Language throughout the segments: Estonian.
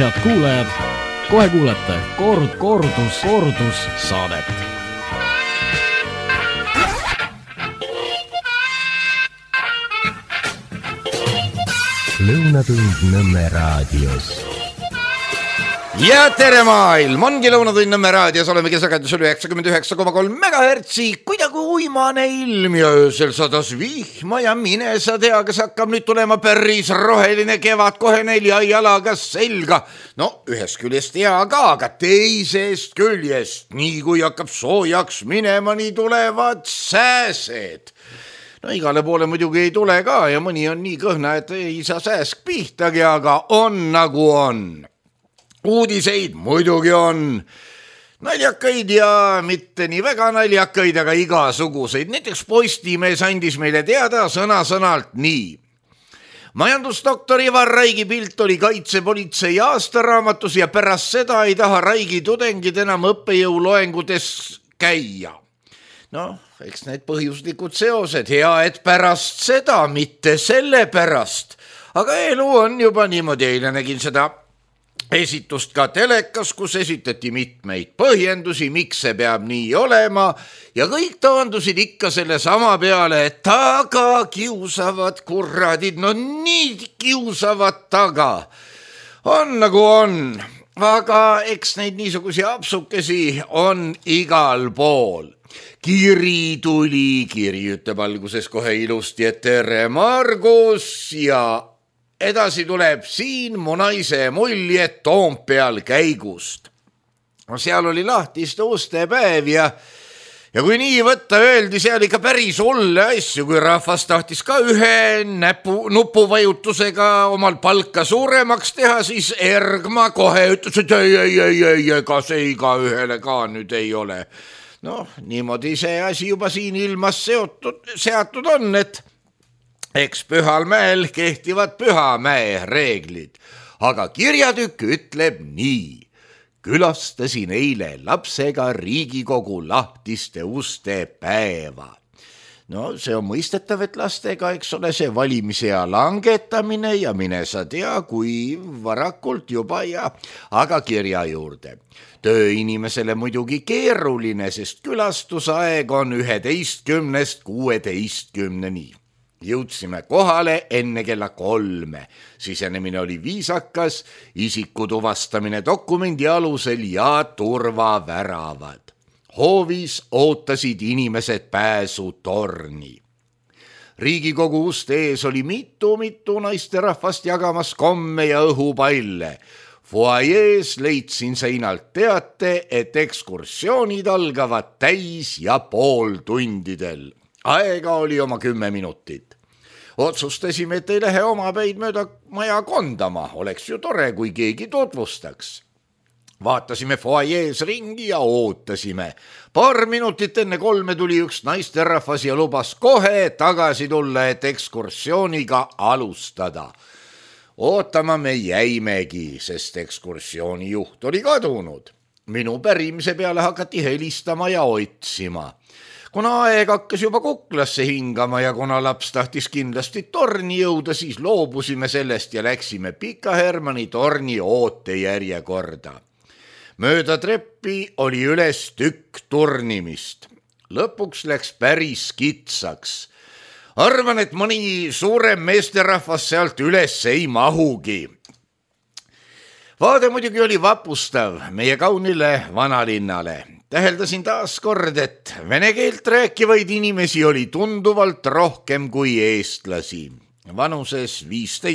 Head kuulajad, kohe kuulete kordus saadet. Lõunatund Nõmme raadios. Ja tere maailm, ongi Lõunatund Nõmme raadios, oleme kesakandusel 99,3 megahertsi, kuidagi uimane ilm ja öösel sadas vihma ja mine sa tea, kas hakkab nüüd tulema päris roheline kevad kohe 4 jalaga selga. No ühest küljest hea ka, aga teisest küljest, nii kui hakkab soojaks minema, nii tulevad sääsed. No igale poole muidugi ei tule ka ja mõni on nii kõhna, et ei saa sääsk pihtagi, aga on nagu on. Uudiseid muidugi on, naljakaid ja mitte nii väga naljakaid, aga igasuguseid. Näiteks Postimees andis meile teada sõna-sõnalt nii. Majandusdoktor Ivar Raigi pilt oli kaitsepolitsei aastaraamatus ja pärast seda ei taha Raigi tudengid enam õppejõuloengutes käia. No, eks need põhjuslikud seosed, hea, et pärast seda, mitte selle pärast. Aga elu on juba niimoodi, eile nägin seda esitust ka telekas, kus esitati mitmeid põhjendusi, miks see peab nii olema ja kõik taandusid ikka selle sama peale, et taga kiusavad kurradid, no nii kiusavad taga. On nagu on, aga eks neid niisugusi apsukesi on igal pool. Kiri tuli, kiri ütleb alguses kohe ilusti, et tere Margus ja edasi tuleb siin mu naise mulje Toompeal käigust. Seal oli lahtiste uste päev ja kui nii võtta, öeldi seal ikka päris olle asju, kui rahvas tahtis ka ühe nupuvajutusega omal palka suuremaks teha, siis Ergma kohe ütles, et ei, ega see iga ühele ka nüüd ei ole. No, niimoodi see asi juba siin ilmas seatud on, et eks Pühal mäel kehtivad Pühamäe reeglid, aga kirjatükk ütleb nii. Külastasin eile lapsega Riigikogu lahtiste uste päeva. No see on mõistetav, et lastega, eks ole, see valimisea langetamine ja mine sa tea, kui varakult juba ja, aga kirja juurde. Tööinimesele muidugi keeruline, sest külastusaeg on 11-st 16-ni. Jõudsime kohale enne kella 3. Sisenemine oli viisakas, isiku tuvastamine dokumendi alusel ja turvaväravad. Hoovis ootasid inimesed pääsu torni. Riigikogu uste ees oli mitu naisterahvast jagamas komme ja õhupalle. Foajees leidsin seinalt teate, et ekskursioonid algavad täis ja pooltundidel. Aega oli oma 10 minutit. Otsustasime, et ei lähe omapäid mööda maja kondama. Oleks ju tore, kui keegi tutvustaks. Vaatasime foajees ringi ja ootasime. Paar minutit enne 3 tuli üks naisterahvas ja lubas kohe tagasi tulla, et ekskursiooniga alustada. Ootama me jäimegi, sest ekskursiooni juht oli kadunud. Minu pärimise peale hakati helistama ja otsima. Kuna aeg hakkas juba kuklasse hingama ja kuna laps tahtis kindlasti torni jõuda, siis loobusime sellest ja läksime Pika Hermanni torni ootejärjekorda. Mööda treppi oli üles tükk turnimist. Lõpuks läks päris kitsaks. Arvan, et mõni suurem meesterahvas sealt üles ei mahugi. Vaade muidugi oli vapustav meie kaunile vanalinnale. Täheldasin taas kord, et vene keelt rääkivaid inimesi oli tunduvalt rohkem kui eestlasi. Vanuses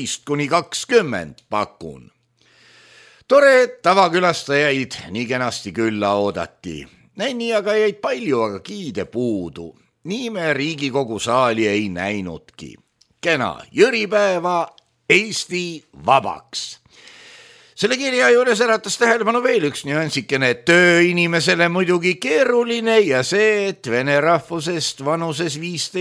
15-20 pakun. Tore, et tavakülastajaid nii kenasti külla oodati. Nänni aga jäid palju, aga kiide puudu. Nii me Riigikogu saali ei näinudki. Kena jõripäeva, Eesti vabaks. Selle kirja juures äratas tähelepanu veel üks nüansikene, tööinimesele muidugi keeruline ja see, et vene rahvusest vanuses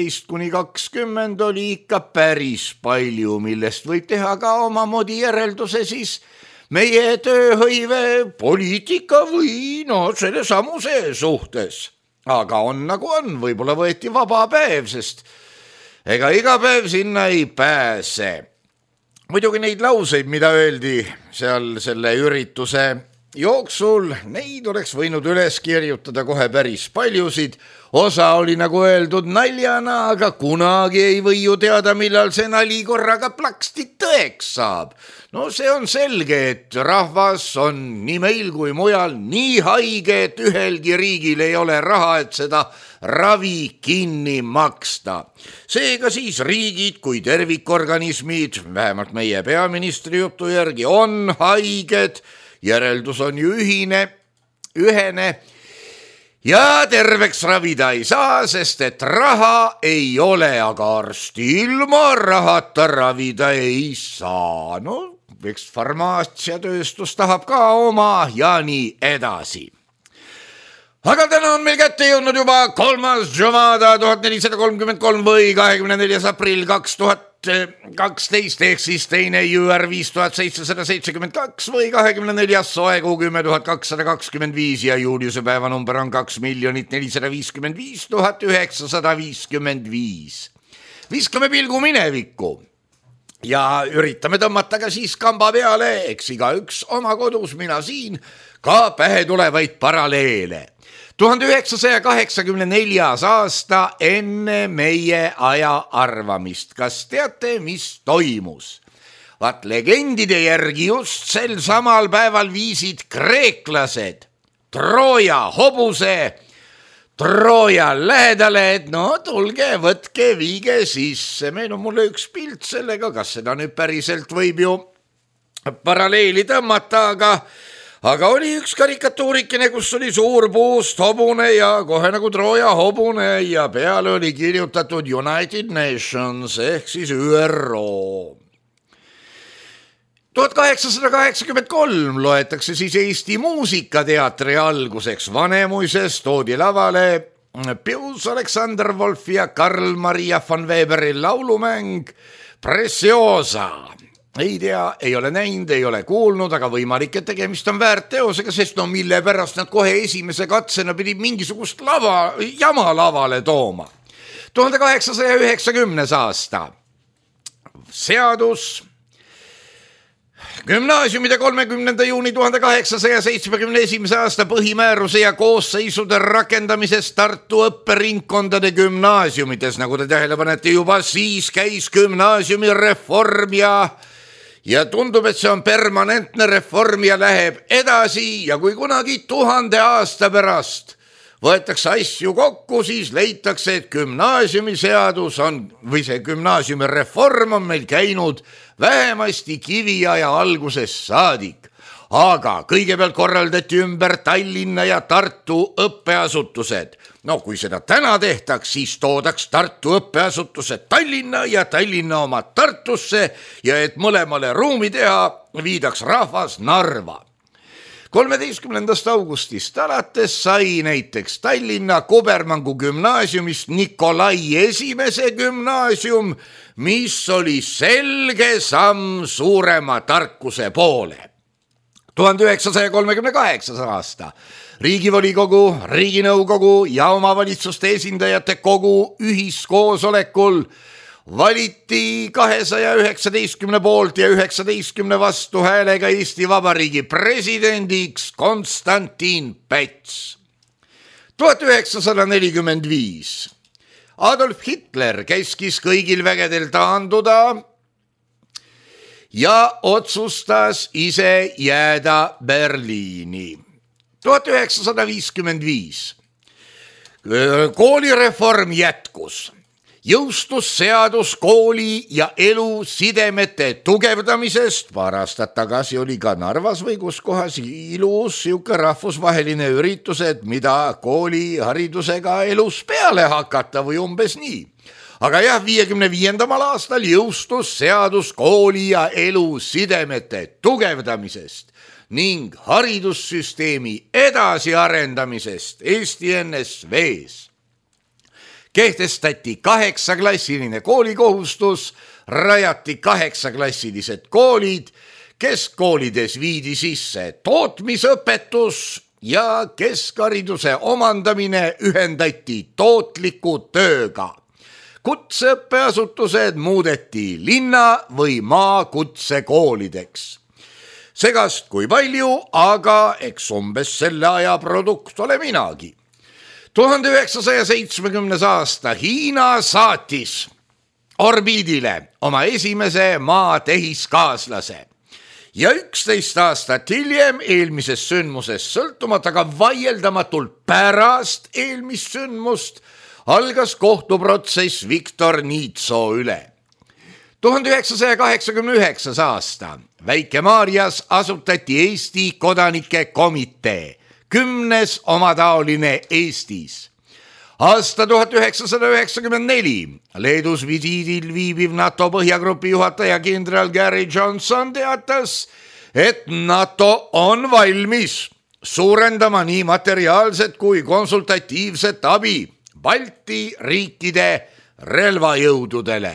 15-20 oli ikka päris palju, millest võib teha ka omamoodi järelduse siis meie tööhõive, poliitika või selle samuse suhtes. Aga on nagu on, võib-olla võeti vaba päev, sest ega iga päev sinna ei pääse. muidugi neid lauseid, mida öeldi seal selle ürituse jooksul, neid oleks võinud üles kirjutada kohe päris paljusid. Osa oli nagu öeldud naljana, aga kunagi ei või ju teada, millal see nali korraga plaksti tõeks saab. No see on selge, et rahvas on nii meil kui mujal nii haige, et ühelgi riigil ei ole raha, et seda ravi kinni maksta. Seega siis riigid kui tervikorganismid, vähemalt meie peaministri jutu järgi, on haiged. Järeldus on ju ühene ja terveks ravida ei saa, sest et raha ei ole, aga arsti ilma rahata ravida ei saa. No, eks farmaatsiatööstus tahab ka oma ja nii edasi. Aga täna on meil kätte jõudnud juba 3. Jumada 1433 või 24. aprill 2012 ehk siis teine jüär 5772 või 24. soekuu 10225 ja Juliuse päevanumber on 2 455 955. Viskame pilgu minevikku ja üritame tõmmata ka siis kamba peale, eks igaüks oma kodus, mina siin, ka pähe tulevaid paralleele. 1984. aasta enne meie aja arvamist. Kas teate, mis toimus? Vaat legendide järgi just sel samal päeval viisid kreeklased Trooja hobuse Trooja lähedale, et no tulge, võtke, viige sisse. Meil on mulle üks pilt sellega, kas seda nüüd päriselt võib ju paralleeli tõmmata, aga oli üks karikatuurikene, kus oli suur puust hobune ja kohe nagu Trooja hobune ja peale oli kirjutatud United Nations ehk siis ÜRO. 1883 loetakse siis Eesti muusikateatri alguseks. Vanemuises toodi lavale Pius Alexander Wolf ja Karl Maria von Weberi laulumäng Preciosa. Ei tea, ei ole näinud, ei ole kuulnud, aga võimalik, et tegemist on väärt teosega, sest no mille pärast nad kohe esimese katsena pidid mingisugust jama lavale tooma. 1890. aasta. Seadus gümnaasiumide 30. juuni 1871. aasta põhimääruse ja koosseisude rakendamisest Tartu õpperingkondade gümnaasiumides, nagu te tähele panete, juba siis käis gümnaasiumi reform ja tundub, et see on permanentne reform ja läheb edasi ja kui kunagi 1000 aasta pärast võetakse asju kokku, siis leitakse, et gümnaasiumiseadus on või see gümnaasiumi reform on meil käinud vähemasti kiviaja algusest saadik. Aga kõigepealt korraldati ümber Tallinna ja Tartu õppeasutused. No kui seda täna tehtaks, siis toodaks Tartu õppeasutused Tallinna ja Tallinna oma Tartusse ja et mõlemale ruumi teha, viidaks rahvas Narva. 13. augustist alates sai näiteks Tallinna Kubermangu gümnaasiumist Nikolai esimese gümnaasium, mis oli selge samm suurema tarkuse poole. 1938. aasta Riigivolikogu, Riiginõukogu ja omavalitsuste esindajate kogu ühiskoosolekul valiti 219 poolt ja 19 vastu häälega Eesti Vabariigi presidendiks Konstantin Päts. 1945. Adolf Hitler käskis kõigil vägedel taanduda ja otsustas ise jääda Berliini. 1955. Koolireform jätkus. Jõustus seadus kooli ja elu sidemete tugevdamisest. Paar aastat tagasi oli ka Narvas või kus kohas ilus siuke rahvusvaheline üritus, et mida kooliharidusega elus peale hakata või umbes nii. Aga jah, 55. aastal jõustus seadus kooli ja elu sidemete tugevdamisest ning haridussüsteemi edasiarendamisest Eesti NSV-s. Kehtestati 8-klassiline koolikohustus, rajati 8-klassilised koolid, keskkoolides viidi sisse tootmisõpetus ja keskhariduse omandamine ühendati tootliku tööga. kutseõppeasutused muudeti linna või maakutsekoolideks. Segast kui palju, aga eks umbes selle aja produkt ole minagi. 1970. aasta Hiina saatis orbiidile oma esimese maatehiskaaslase ja 11 aastat hiljem eelmisest sündmusest sõltumata, aga vaieldamatult pärast eelmist sündmust algas kohtuprotsess Viktor Niitso üle. 1989. aasta Väike-Maarjas asutati Eesti kodanike komitee, 10. omataoline Eestis. Aasta 1994 Leedus visiidil viibiv NATO põhjagrupi juhataja kindral Gary Johnson teatas, et NATO on valmis suurendama nii materiaalset kui konsultatiivset abi Balti riikide relvajõududele.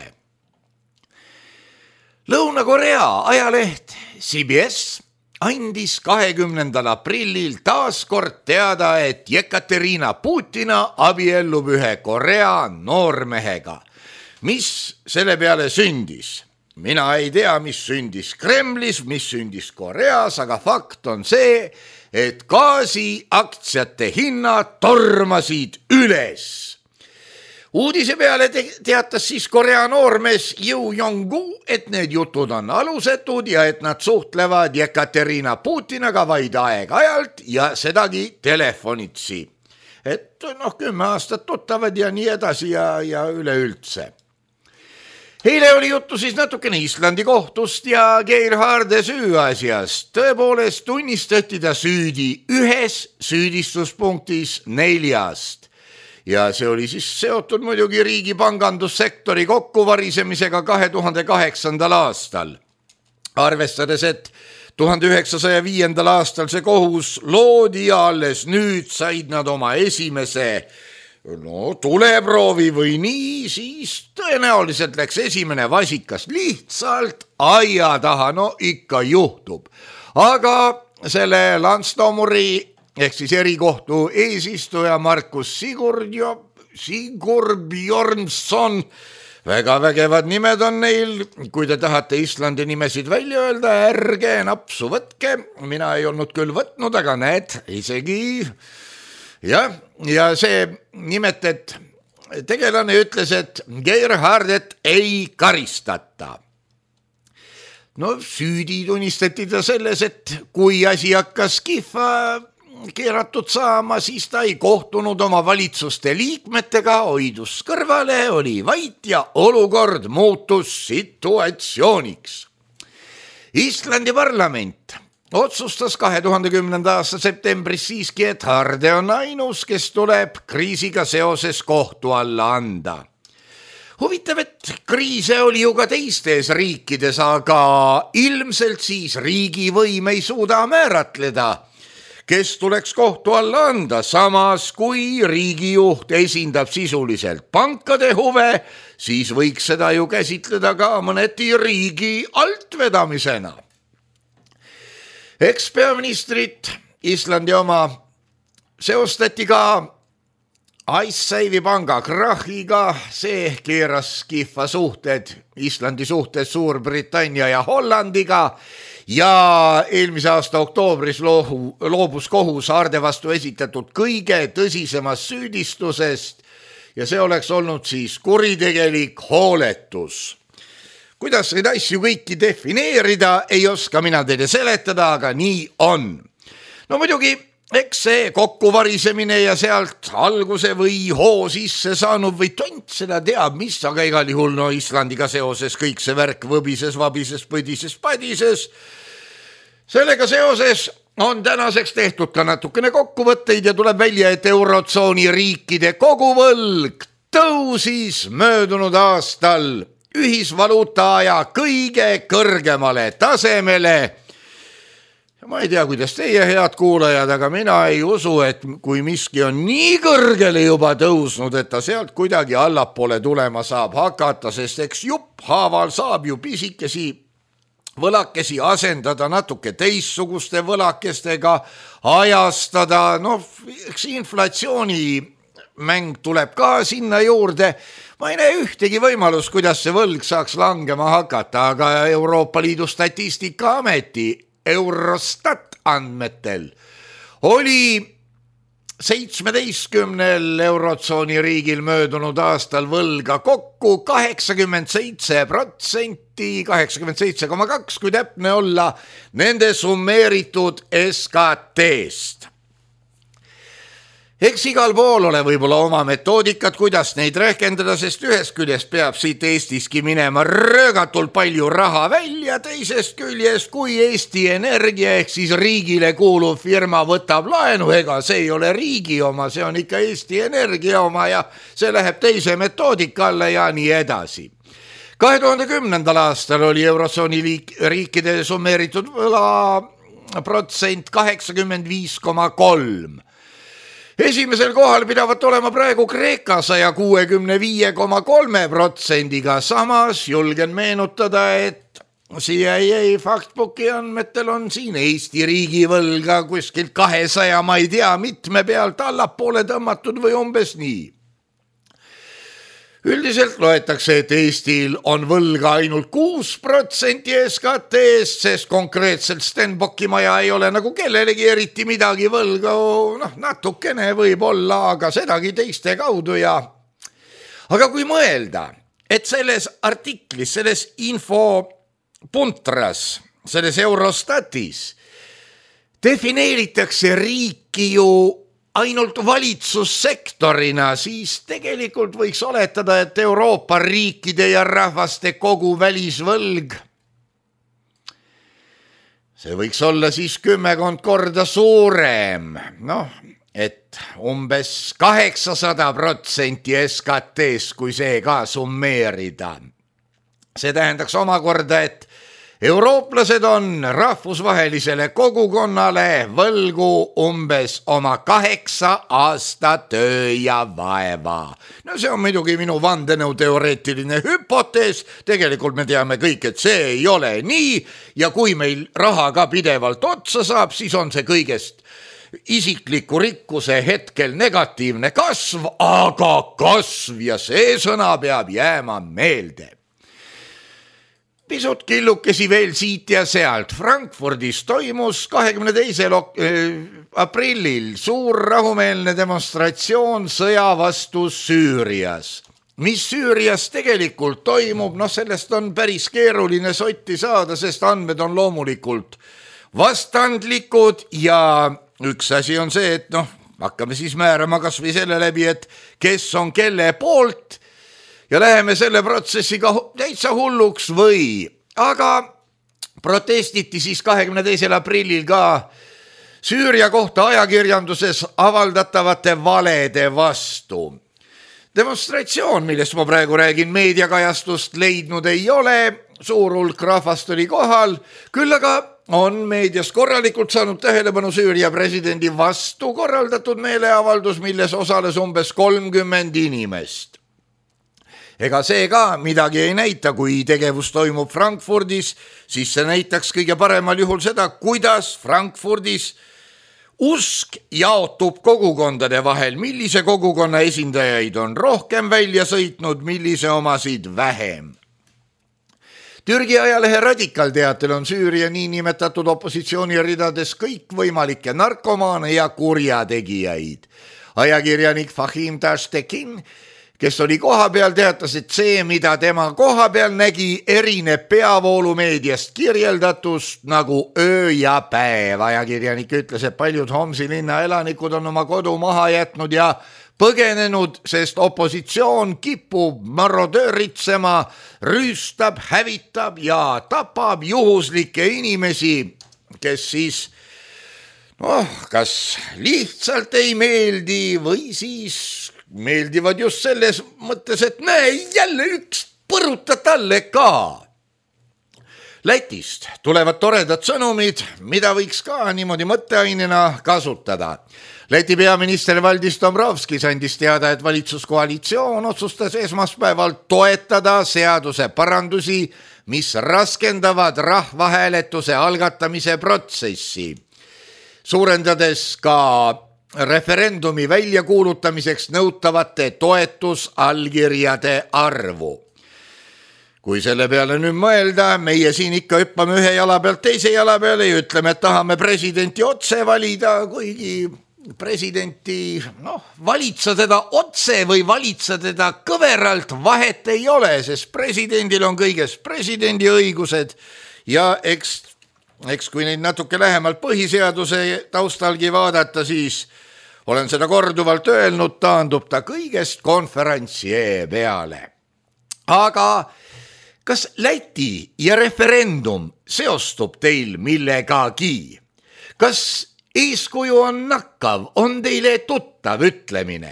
Lõuna-Korea ajaleht CBS andis 20. aprillil taas kord teada, et Jekaterina Putina abiellub ühe Korea noormehega. Mis selle peale sündis? Mina ei tea, mis sündis Kremlis, mis sündis Koreas, aga fakt on see, et gaasiaktsiate hinnad tormasid üles. Uudise peale teatas siis Korea noormees Yoo Jong-gu, et need jutud on alusetud ja et nad suhtlevad Jekaterina Putinaga vaid aeg-ajalt ja sedagi telefonitsi. Et 10 aastat tuttavad ja nii edasi ja üleüldse. Eile oli juttu siis natukene Islandi kohtust ja Gerharde süüasjast. Tõepoolest tunnistati ta süüdi ühes süüdistuspunktis 4. Ja see oli siis seotud muidugi riigi pangandussektori kokkuvarisemisega 2008. aastal. Arvestades, et 1905. aastal see kohus loodi ja alles nüüd said nad oma esimese tuleproovi või nii, siis tõenäoliselt läks esimene vasikas lihtsalt aia taha, ikka juhtub. Aga selle Landstomuri ehk siis erikohtu eesistuja Markus Sigurbjörnsson, väga vägevad nimed on neil, kui te tahate Islandi nimesid välja öelda, ärge napsu võtke, mina ei olnud küll võtnud, aga näed, isegi ja see nimetet tegelane ütles, et Gerhardet ei karistata. Süüdi tunnistati ta selles, et kui asi hakkas kihva keeratud saama, siis ta ei kohtunud oma valitsuste liikmetega, hoidus kõrvale, oli vait ja olukord muutus situatsiooniks. Islandi parlament otsustas 2010. aasta septembris siiski, et Harde on ainus, kes tuleb kriisiga seoses kohtu alla anda. Huvitav, et kriise oli ju ka teistes riikides, aga ilmselt siis riigivõim ei suuda määratleda, kes tuleks kohtu alla anda, samas kui riigijuht esindab sisuliselt pankade huve, siis võiks seda ju käsitleda ka mõneti riigi altvedamisena. Eks peaministrit Islandi oma seostati ka Icesave'i panga krahiga, see keeras kihva suhted Islandi suhtes Suurbritannia ja Hollandiga ja eelmise aasta oktoobris loobus kohus Harde vastu esitatud kõige tõsisemast süüdistusest ja see oleks olnud siis kuritegelik hooletus. Kuidas neid asju kõiki defineerida, ei oska mina teile seletada, aga nii on. Muidugi, eks see kokkuvarisemine ja sealt alguse või hoo sisse saanud või tont seda teab, mis, aga igal juhul Islandiga seoses kõik see värk võbises, vabises, põdises, padises. Sellega seoses on tänaseks tehtud ka natukene kokkuvõtteid ja tuleb välja, et eurotsooni riikide koguvõlg tõusis möödunud aastal ühisvaluuta aja kõige kõrgemale tasemele. Ma ei tea, kuidas teie head kuulajad, aga mina ei usu, et kui miski on nii kõrgele juba tõusnud, et ta sealt kuidagi allapoole tulema saab hakata, sest eks jupp haaval saab ju pisikesi võlakesi asendada natuke teistsuguste võlakestega, ajastada, eks inflatsiooni mäng tuleb ka sinna juurde. Ma ei näe ühtegi võimalus, kuidas see võlg saaks langema hakata, aga Euroopa Liidu Statistikaameti Eurostat andmetel oli 17 eurotsooni riigil möödunud aastal võlga kokku 87%, 87,2%, kui täpne olla, nende summeeritud SKT-st. Eks igal pool ole võib-olla oma metoodikat, kuidas neid rehkendada, sest ühest küljest peab siit Eestiski minema röögatult palju raha välja, teisest küljest, kui Eesti Energia ehk siis riigile kuuluv firma võtab laenu, ega see ei ole riigi oma, see on ikka Eesti Energia oma ja see läheb teise metoodika alla ja nii edasi. 2010. aastal oli eurotsooni riikide summeeritud võla protsent 85,3%. Esimesel kohal pidavat olema praegu Kreeka 165,3%, samas julgen meenutada, et CIA Factbooki andmetel on siin Eesti riigivõlga kuskilt 200, ma ei tea, mitme pealt allapoole tõmmatud või umbes nii. Üldiselt loetakse, et Eestil on võlga ainult 6% SKT-st, sest konkreetselt Stenbocki maja ei ole nagu kellelegi eriti midagi võlga, natukene võib olla, aga sedagi teiste kaudu ja... Aga kui mõelda, et selles artiklis, selles infopuntras, selles Eurostatis defineeritakse riiki ju ainult valitsussektorina, siis tegelikult võiks oletada, et Euroopa riikide ja rahvaste kogu välisvõlg, see võiks olla siis 10 korda suurem, et umbes 800% SKT-st, kui see ka summeerida. See tähendaks omakorda, et eurooplased on rahvusvahelisele kogukonnale võlgu umbes oma 8 aasta töö ja vaeva. No see on muidugi minu vandenõuteoreetiline hüpotees, tegelikult me teame kõik, et see ei ole nii ja kui meil raha ka pidevalt otsa saab, siis on see kõigest isikliku rikkuse hetkel negatiivne kasv, aga kasv ja see sõna peab jääma meelde. Pisut killukesi veel siit ja sealt. Frankfurdis toimus 22. aprillil suur rahumeelne demonstratsioon sõja vastu Süürias. Mis Süürias tegelikult toimub, sellest on päris keeruline sotti saada, sest andmed on loomulikult vastandlikud ja üks asi on see, et hakkame siis määrama kas või selle läbi, et kes on kelle poolt, ja läheme selle protsessiga täitsa hulluks või, aga protestiti siis 22. aprillil ka Süüria kohta ajakirjanduses avaldatavate valede vastu. Demonstratsioon, millest ma praegu räägin, meediakajastust leidnud ei ole, suur hulk rahvast oli kohal, küll aga on meedias korralikult saanud tähelepanu Süüria presidendi vastu korraldatud meeleavaldus, milles osales umbes 30 inimest. Ega see ka midagi ei näita, kui tegevus toimub Frankfurdis, siis see näitaks kõige paremal juhul seda, kuidas Frankfurdis usk jaotub kogukondade vahel, millise kogukonna esindajaid on rohkem välja sõitnud, millise omasid vähem. Türgi ajalehe Radikal teatel on Süüria niinimetatud opositsiooni ridades kõikvõimalikke narkomaane ja kurjategijaid. Ajakirjanik Fahim Tashtekin, kes oli koha peal, teatas, et see, mida tema koha peal nägi, erineb peavoolumeediast kirjeldatust nagu öö ja päev. Ajakirjanik ütles, et paljud Homsi linna elanikud on oma kodu maha jätnud ja põgenenud, sest opositsioon kipub marodööritsema, rüüstab, hävitab ja tapab juhuslikke inimesi, kes siis kas lihtsalt ei meeldi või siis meeldivad just selles mõttes, et näe, jälle üks põruta talle ka. Lätist tulevad toredad sõnumid, mida võiks ka niimoodi mõtteainena kasutada. Läti peaminister Valdis Dombrovskis andis teada, et valitsuskoalitsioon otsustas esmaspäeval toetada seaduse parandusi, mis raskendavad rahvahääletuse algatamise protsessi, suurendades ka referendumi väljakuulutamiseks nõutavate toetusallkirjade arvu. Kui selle peale nüüd mõelda, meie siin ikka hüppame ühe jala pealt teise jala peale ja ütleme, et tahame presidenti otse valida, kuigi presidenti, valitsa teda otse või valitsa teda kõveralt, vahet ei ole, sest presidendil on kõiges presidendi õigused ja eks kui neid natuke lähemalt põhiseaduse taustalgi vaadata, siis olen seda korduvalt öelnud, taandub ta kõigest konferentsjee peale. Aga kas Läti ja referendum seostub teil millegagi? Kas eeskuju on nakkav, on teile tuttav ütlemine?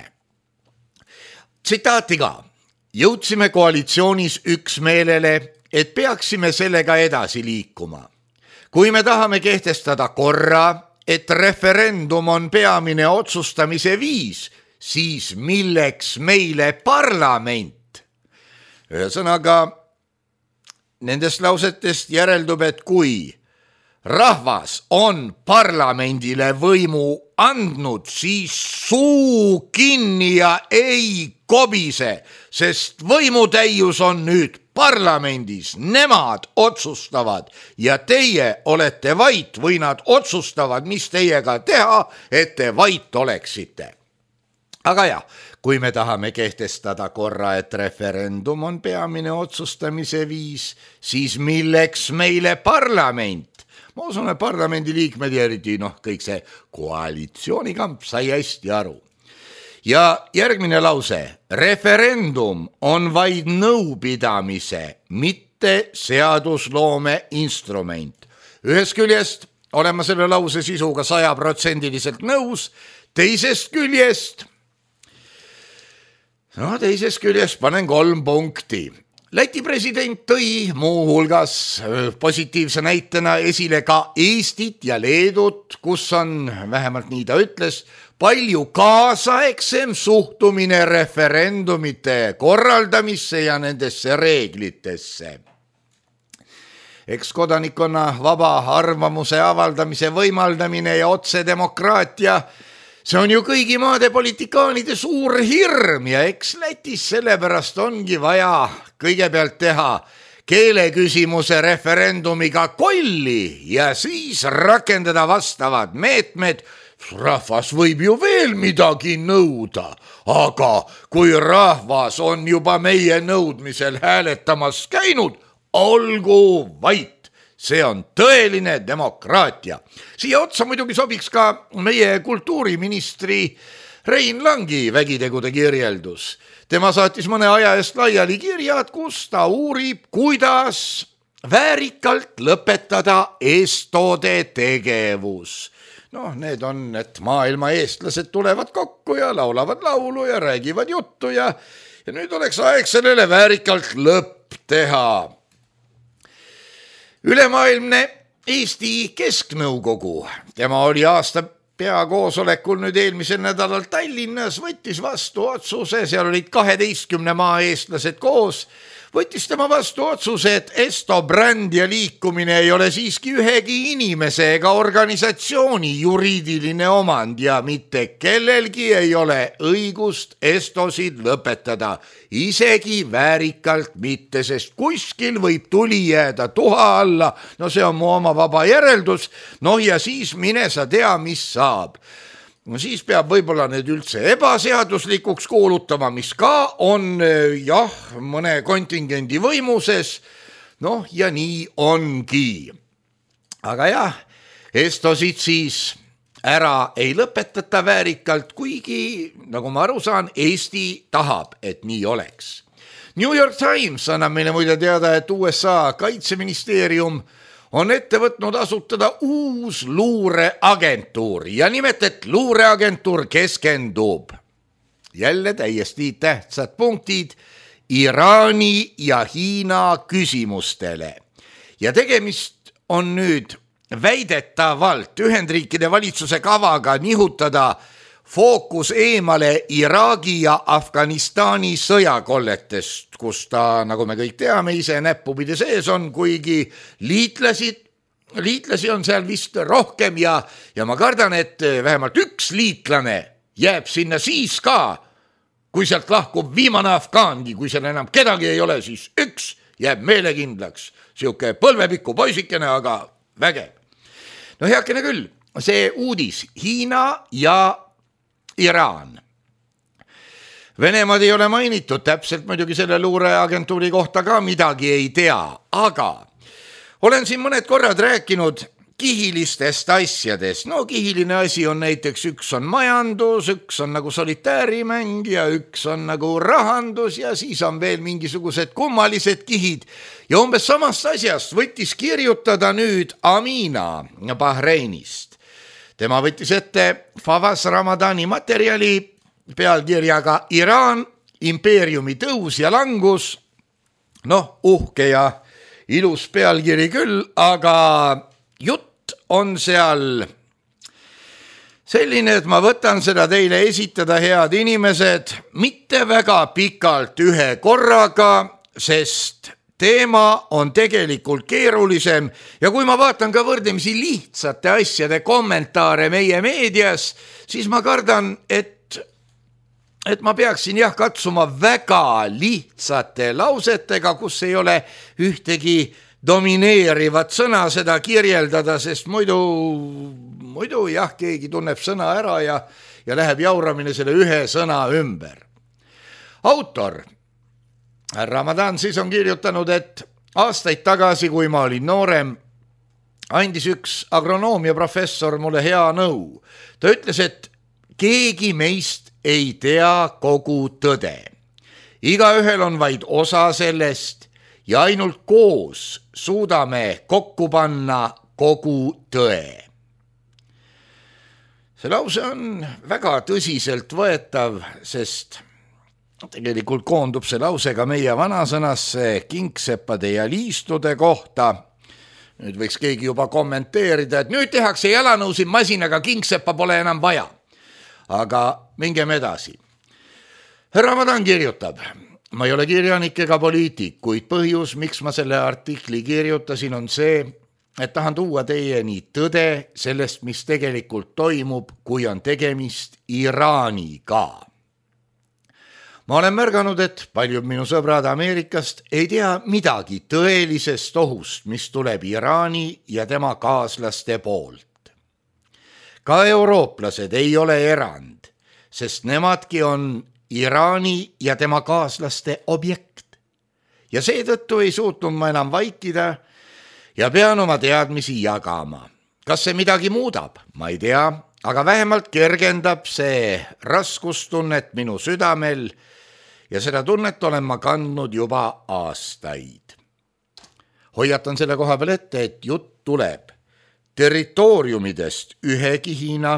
Tsitaatiga, jõudsime koalitsioonis üksmeelele, et peaksime sellega edasi liikuma. Kui me tahame kehtestada korra, et referendum on peamine otsustamise viis, siis milleks meile parlament? Ühesõnaga, nendest lausetest järeldub, et kui rahvas on parlamendile võimu andnud, siis suu kinni ja ei kobise, sest võimutäius on nüüd parlamendis, nemad otsustavad ja teie olete vait või nad otsustavad, mis teiega teha, et te vait oleksite. Aga jah, kui me tahame kehtestada korra, et referendum on peamine otsustamise viis, siis milleks meile parlament? Ma usun, et parlamendi liikmed ja eriti kõik see koalitsioonikamp sai hästi aru. Ja järgmine lause, referendum on vaid nõupidamise, mitte seadusloome instrument. Ühest küljest olen ma selle lause sisuga 100% nõus, teisest küljest panen 3 punkti. Läti president tõi muu hulgas positiivse näitena esile ka Eestit ja Leedut, kus on, vähemalt nii ta ütles, palju kaasaegsem suhtumine referendumite korraldamisse ja nendesse reeglitesse. Eks kodanikkonna vaba arvamuse avaldamise võimaldamine ja otsedemokraatia, see on ju kõigi maade politikaanide suur hirm ja eks Lätis sellepärast ongi vaja kõigepealt teha keeleküsimuse referendumiga kolli ja siis rakendada vastavad meetmed. Rahvas võib ju veel midagi nõuda, aga kui rahvas on juba meie nõudmisel hääletamas käinud, olgu vait. See on tõeline demokraatia. Siia otsa muidugi sobiks ka meie kultuuriministri Rein Langi vägitegude kirjeldus. Tema saatis mõne aja eest laiali kirjad, kus ta uurib, kuidas väärikalt lõpetada eestode tegevus. Need on, et maailma eestlased tulevad kokku ja laulavad laulu ja räägivad juttu ja nüüd oleks aeg sellele väärikalt lõpp teha. Ülemaailmne Eesti Kesknõukogu, tema oli aasta peakoosolekul nüüd eelmisel nädalal Tallinnas, võttis vastu otsuse, seal olid 12 maa eestlased koos, võttis tema vastu otsuse, et Esto bränd ja liikumine ei ole siiski ühegi inimese ega organisatsiooni juriidiline omand ja mitte kellelgi ei ole õigust Estosid lõpetada, isegi väärikalt mitte, sest kuskil võib tuli jääda tuha alla, see on mu oma vaba järeldus, ja siis mine sa tea, mis saab. Siis peab võib-olla need üldse ebaseaduslikuks kuulutama, mis ka on mõne kontingendi võimuses, ja nii ongi. Aga jah, Estosid siis ära ei lõpetata väärikalt, kuigi, nagu ma aru saan, Eesti tahab, et nii oleks. New York Times annab meile muide teada, et USA kaitseministeerium on ette võtnud asutada uus luureagentuur ja nimelt, et luureagentuur keskendub, jälle täiesti tähtsad punktid, Iraani ja Hiina küsimustele. Ja tegemist on nüüd väidetavalt Ühendriikide valitsuse kavaga nihutada fookus eemale Iraagi ja Afganistani sõjakolletest, kus ta, nagu me kõik teame, ise näppupidi sees on, kuigi liitlasid liitlasi on seal vist rohkem ja ma kardan, et vähemalt üks liitlane jääb sinna siis ka, kui sealt lahkub viimane afgaangi, kui seal enam kedagi ei ole, siis üks jääb meelekindlaks. Siuke põlvepikku poisikene, aga vägev. No heakene küll, see uudis Hiina ja Iraan. Venemaad ei ole mainitud, täpselt muidugi selle luureagentuuri kohta ka midagi ei tea, aga olen siin mõned korrad rääkinud kihilistest asjadest. No kihiline asi on näiteks, üks on majandus, üks on nagu solitäärimäng ja üks on nagu rahandus ja siis on veel mingisugused kummalised kihid. Ja umbes samast asjast võttis kirjutada nüüd Amina Bahreinist. Tema võttis ette Fawaz Ramadani materjali pealkirjaga Iraan, impeeriumi tõus ja langus. Noh, uhke ja ilus pealkiri küll, aga jutt on seal selline, et ma võtan seda teile esitada, head inimesed, mitte väga pikalt ühe korraga, sest teema on tegelikult keerulisem ja kui ma vaatan ka võrdlemisi lihtsate asjade kommentaare meie meedias, siis ma kardan, et ma peaksin katsuma väga lihtsate lausetega, kus ei ole ühtegi domineerivat sõna seda kirjeldada, sest muidu keegi tunneb sõna ära ja läheb jauramine selle ühe sõna ümber. Autor Ramadan siis on kirjutanud, et aastaid tagasi, kui ma olin noorem, andis üks agronoomia professor mulle hea nõu. Ta ütles, et keegi meist ei tea kogu tõde. Igaühel on vaid osa sellest ja ainult koos suudame kokku panna kogu tõe. See lause on väga tõsiselt võetav, sest tegelikult koondub see lause ka meie vanasõnasse kingseppade ja liistude kohta. Nüüd võiks keegi juba kommenteerida, et nüüd tehakse jalanõusid masinaga, kingseppa pole enam vaja. Aga mingem edasi. Ramadan kirjutab, ma ei ole kirjanik ega poliitik, kuid põhjus, miks ma selle artikli kirjutasin, on see, et tahan tuua teieni tõde sellest, mis tegelikult toimub, kui on tegemist Iraaniga. Ma olen märganud, et paljud minu sõbrad Ameerikast ei tea midagi tõelisest ohust, mis tuleb Iraani ja tema kaaslaste poolt. Ka eurooplased ei ole erand, sest nemadki on Iraani ja tema kaaslaste objekt. Ja seetõttu ei suutnud ma enam vaikida ja pean oma teadmisi jagama. Kas see midagi muudab? Ma ei tea, aga vähemalt kergendab see raskustunnet minu südamel ja seda tunnet olen ma kandnud juba aastaid. Hoiatan selle koha peal ette, et jutt tuleb territooriumidest ühe kihina,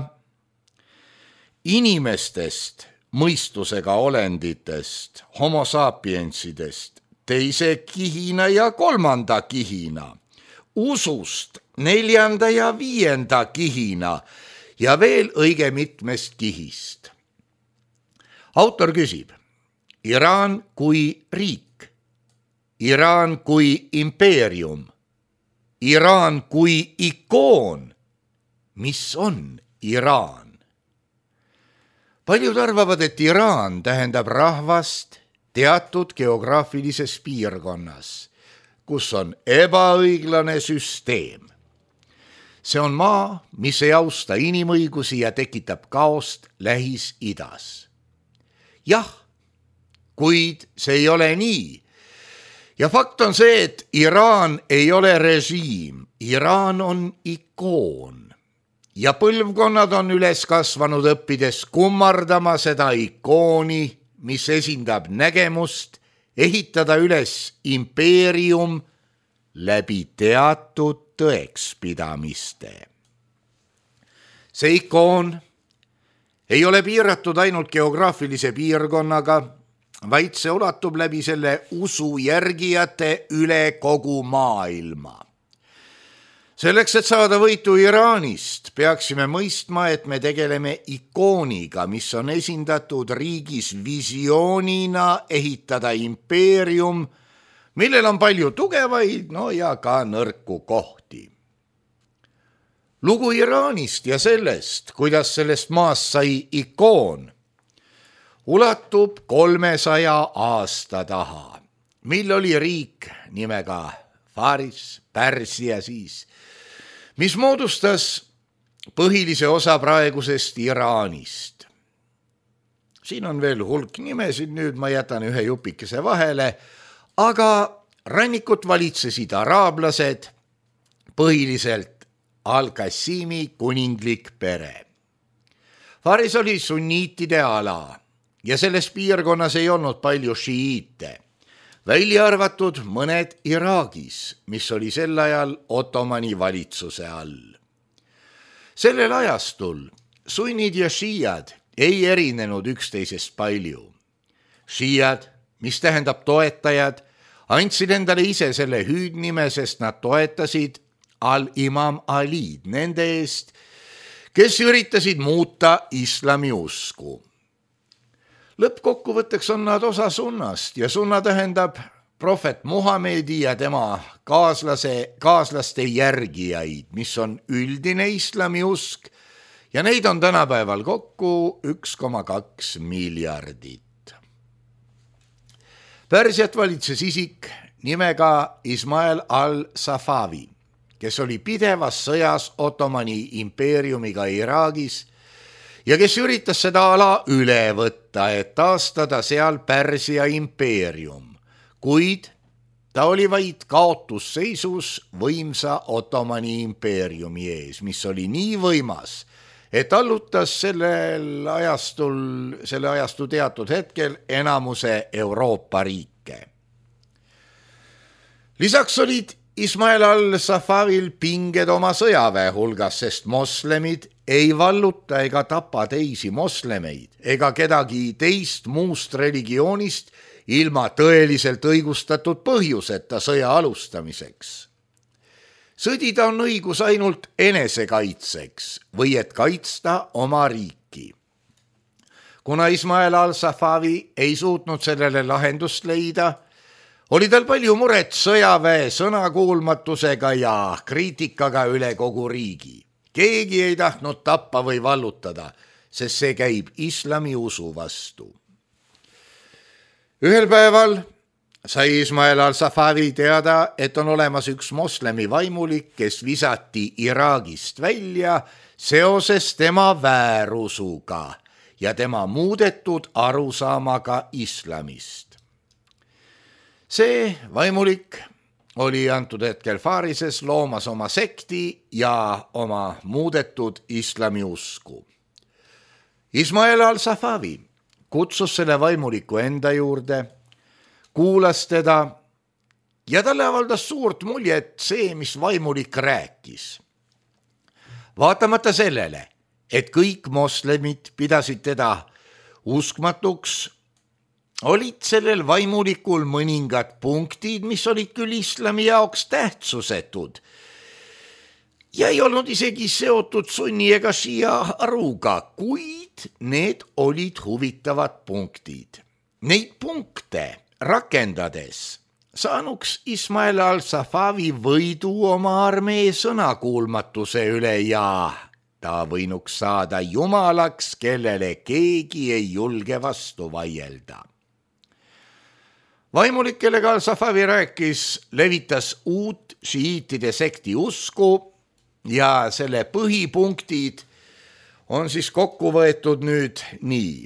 inimestest, mõistusega olenditest, homo sapiensidest, teise kihina ja kolmanda kihina, usust neljanda ja viienda kihina ja veel õige mitmest kihist. Autor küsib, Iraan kui riik, Iraan kui impeerium, Iraan kui ikoon. Mis on Iraan? Paljud arvavad, et Iraan tähendab rahvast teatud geograafilises piirkonnas, kus on ebaõiglane süsteem. See on maa, mis ei austa inimõigusi ja tekitab kaost Lähis-Idas. Jah, kuid see ei ole nii. Ja fakt on see, et Iraan ei ole režiim, Iraan on ikoon. Ja põlvkonnad on üles kasvanud õppides kummardama seda ikooni, mis esindab nägemust, ehitada üles impeerium läbi teatud tõekspidamiste. See ikoon ei ole piiratud ainult geograafilise piirkonnaga, vaid see ulatub läbi selle usu järgijate üle kogu maailma. Selleks, et saada võitu Iraanist, peaksime mõistma, et me tegeleme ikooniga, mis on esindatud riigis visioonina ehitada impeerium, millel on palju tugevaid ja ka nõrku kohti. lugu Iraanist ja sellest, kuidas sellest maast sai ikoon, ulatub 300 aasta taha, mil oli riik nimega Faris, Pärsia siis, mis moodustas põhilise osa praegusest Iraanist. Siin on veel hulk nimesid, nüüd ma jätan ühe jupikese vahele, aga rannikut valitsesid araablased, põhiliselt Al-Qassimi kuninglik pere. Faris oli sunniitide ala ja selles piirkonnas ei olnud palju šiiite, välja arvatud mõned Iraagis, mis oli sel ajal Ottomani valitsuse all. Sellel ajastul sunnid ja šiiad ei erinenud üksteisest palju. Šiiad, mis tähendab toetajad, andsid endale ise selle hüüdnime, sest nad toetasid al-imam Alid nende eest, kes üritasid muuta islami usku. Lõppkokkuvõtteks on nad osa sunnast ja sunna tähendab prohvet Muhamedi ja tema kaaslaste järgijaid, mis on üldine islami usk ja neid on tänapäeval kokku 1,2 miljardit. Pärsiat valitses isik nimega Ismail al-Safavi, kes oli pidevas sõjas Ottomani impeeriumiga Iraagis ja kes üritas seda ala üle võtta, et taastada seal Pärsia impeerium, kuid ta oli vaid kaotusseisus võimsa Ottomani impeeriumi ees, mis oli nii võimas, et allutas selle ajastu teatud hetkel enamuse Euroopa riike. Lisaks olid Ismail al-Safavil pinged oma sõjaväe hulgas, sest moslemid ei valluta ega tapa teisi moslemeid ega kedagi teist muust religioonist ilma tõeliselt õigustatud põhjuseta sõja alustamiseks. Sõdida on õigus ainult enesekaitseks või et kaitsta oma riiki. Kuna Ismail al-Safavi ei suutnud sellele lahendust leida, oli tal palju muret sõjaväe sõnakuulmatusega ja kriitikaga üle kogu riigi. Keegi ei tahtnud tappa või vallutada, sest see käib islami usu vastu. Ühel päeval sai Ismail al-Safavi teada, et on olemas üks moslemi vaimulik, kes visati Iraagist välja seoses tema väärusuga ja tema muudetud arusaamaga islamist. See vaimulik oli antud hetkel Farises loomas oma sekti ja oma muudetud islami usku. Ismail al-Safavi kutsus selle vaimuliku enda juurde, kuulas teda ja talle avaldas suurt muljet see, mis vaimulik rääkis. Vaatamata sellele, et kõik moslemid pidasid teda uskmatuks, olid sellel vaimulikul mõningad punktid, mis olid küll islami jaoks tähtsusetud ja ei olnud isegi seotud sunni ega šiia aruga, kuid need olid huvitavad punktid. Neid punkte rakendades saanuks Ismail al-Safavi võidu oma armee sõnakuulmatuse üle ja ta võinuks saada jumalaks, kellele keegi ei julge vastu vaielda. Vaimulik, kellega al-Safavi rääkis, levitas uut šiiitide sekti usku ja selle põhipunktid on siis kokku võetud nüüd nii.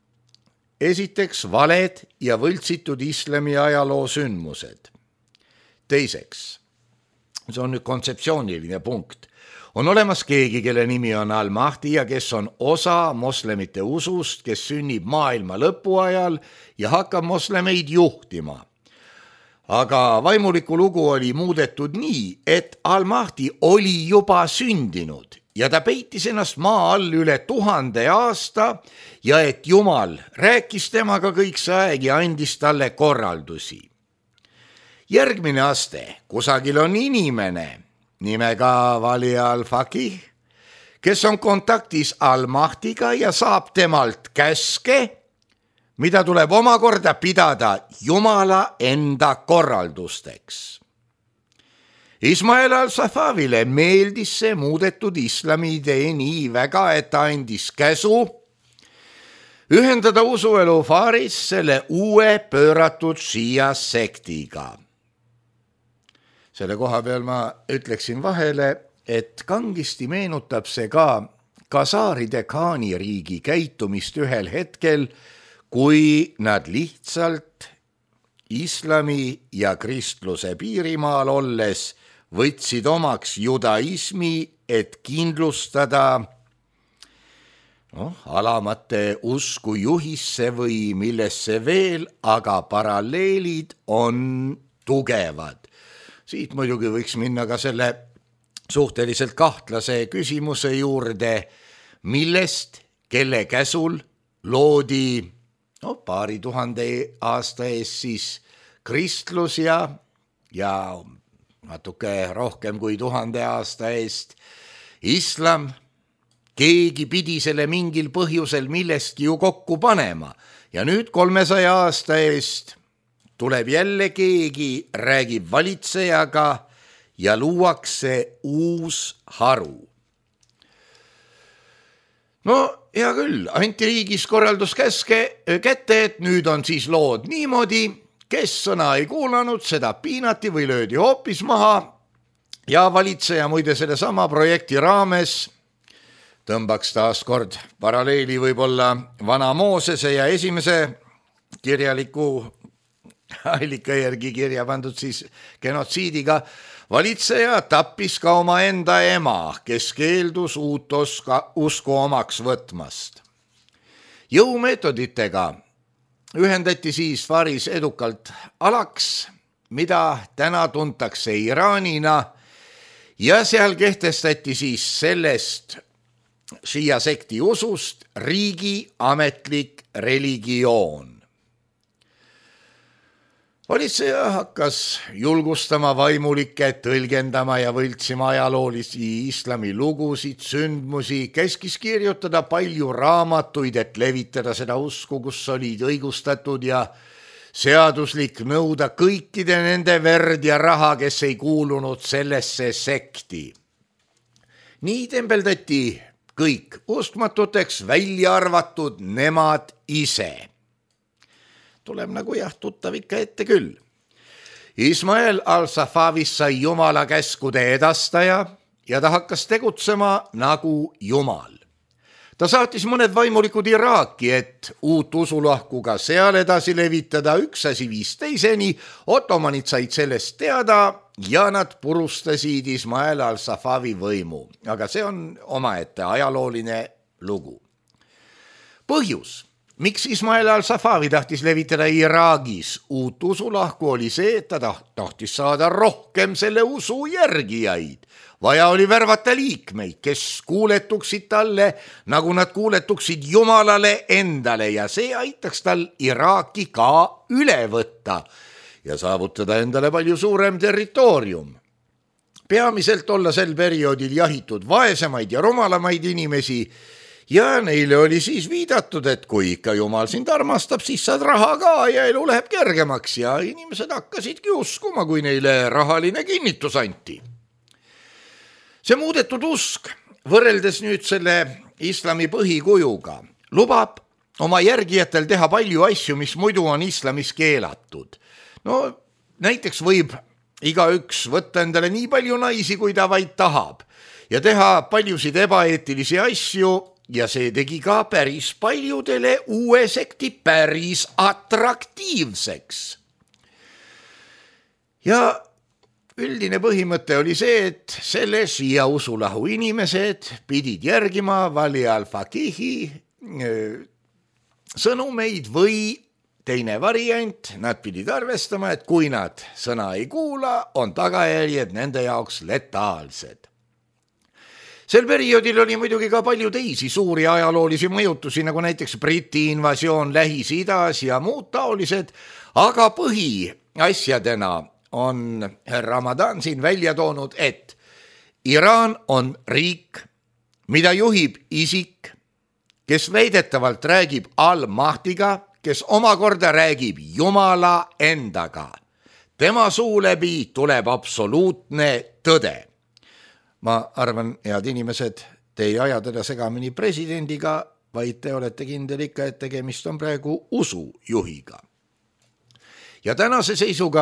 Esiteks valed ja võltsitud islami ajaloo sündmused. Teiseks, see on nüüd kontseptsiooniline punkt, on olemas keegi, kelle nimi on Al-Mahdi ja kes on osa moslemite usust, kes sünnib maailma lõpu ajal ja hakkab moslemeid juhtima. Aga vaimuliku lugu oli muudetud nii, et Al-Mahdi oli juba sündinud ja ta peitis ennast maa all üle 1000 aasta ja et Jumal rääkis temaga kõik see aeg ja andis talle korraldusi. Järgmine aste, kusagil on inimene nimega Vali al-Faqih, kes on kontaktis Al-Mahdiga ja saab temalt käske, mida tuleb omakorda pidada Jumala enda korraldusteks. Ismail al-Safavile meeldis see muudetud islami idee nii väga, et ta andis käsu ühendada usuelu Faris selle uue pööratud šiia sektiga. Selle koha peal ma ütleksin vahele, et kangisti meenutab see ka Kasaaride Khaaniriigi käitumist ühel hetkel, kui nad lihtsalt islami ja kristluse piirimaal olles võtsid omaks judaismi, et kindlustada alamate usku juhisse või millesse veel, aga paralleelid on tugevad. Siit muidugi võiks minna ka selle suhteliselt kahtlase küsimuse juurde, millest, kelle käsul loodi paari tuhande aasta eest siis kristlus ja natuke rohkem kui 1000 aasta eest islam. Keegi pidi selle mingil põhjusel millestki ju kokku panema ja nüüd 300 aasta eest tuleb jälle keegi, räägib valitsejaga ja luuakse uus haru. No hea küll, anti riigis korralduskäske kätte, et nüüd on siis lood niimoodi, kes sõna ei kuulanud, seda piinati või löödi hoopis maha ja valitseja muide selle sama projekti raames tõmbaks taas kord paralleeli võib-olla vana Moosese ja esimese kirjaliku allika järgi kirja pandud siis genotsiidiga. Valitseja tappis ka oma enda ema, kes keeldus uut usku omaks võtmast. Jõumeetoditega ühendati siis Faris edukalt alaks, mida täna tuntakse Iraanina ja seal kehtestati siis sellest šiia sekti usust riigi ametlik religioon. Valitseja hakkas julgustama vaimulikke, tõlgendama ja võltsima ajaloolisi islami lugusid, sündmusi, käskis kirjutada palju raamatuid, et levitada seda usku, kus olid õigustatud ja seaduslik nõuda kõikide nende verd ja raha, kes ei kuulunud sellesse sekti. Nii tembeldati kõik uskmatuteks, välja arvatud nemad ise. Tuleb nagu tuttav ikka ette küll. Ismail al-Safavist sai Jumala käskude edastaja ja ta hakkas tegutsema nagu Jumal. Ta saatis mõned vaimulikud Iraaki, et uut usulahku ka seal edasi levitada, üks asi viis teiseni, ottomanid said sellest teada ja nad purustasid Ismail al-Safavi võimu. Aga see on omaette ajalooline lugu. Põhjus, miks Ismail al-Safavi tahtis levitada Iraagis uut usulahku, oli see, et ta tahtis saada rohkem selle usu järgijaid. Vaja oli värvata liikmeid, kes kuuletuksid talle, nagu nad kuuletuksid Jumalale endale ja see aitaks tal Iraaki ka üle võtta ja saavutada endale palju suurem territoorium. Peamiselt olla sel perioodil jahitud vaesemaid ja rumalamaid inimesi ja neile oli siis viidatud, et kui ikka Jumal sind armastab, siis saad raha ka ja elu läheb kergemaks ja inimesed hakkasidki uskuma, kui neile rahaline kinnitus anti. See muudetud usk, võrreldes nüüd selle islami põhikujuga, lubab oma järgijatel teha palju asju, mis muidu on islamis keelatud. No näiteks võib igaüks võtta endale nii palju naisi, kui ta vaid tahab ja teha paljusid ebaeetilisi asju ja see tegi ka päris paljudele uue sekti päris atraktiivseks. Ja üldine põhimõte oli see, et selle šiia usulahu inimesed pidid järgima Vali al-Faqihi sõnumeid või teine variant, nad pidid arvestama, et kui nad sõna ei kuula, on tagajärjed nende jaoks letaalsed. Sel perioodil oli muidugi ka palju teisi suuri ajaloolisi mõjutusi, nagu näiteks Briti invasioon Lähis-Idas ja muud taolised, aga põhiasjadena on Ramadan siin välja toonud, et Iraan on riik, mida juhib isik, kes väidetavalt räägib al-Mahdiga, kes omakorda räägib Jumala endaga. tema suu läbi tuleb absoluutne tõde. Ma arvan, head inimesed, te ei aja teda segamini presidendiga, vaid te olete kindel ikka, et tegemist on praegu usujuhiga. Ja tänase seisuga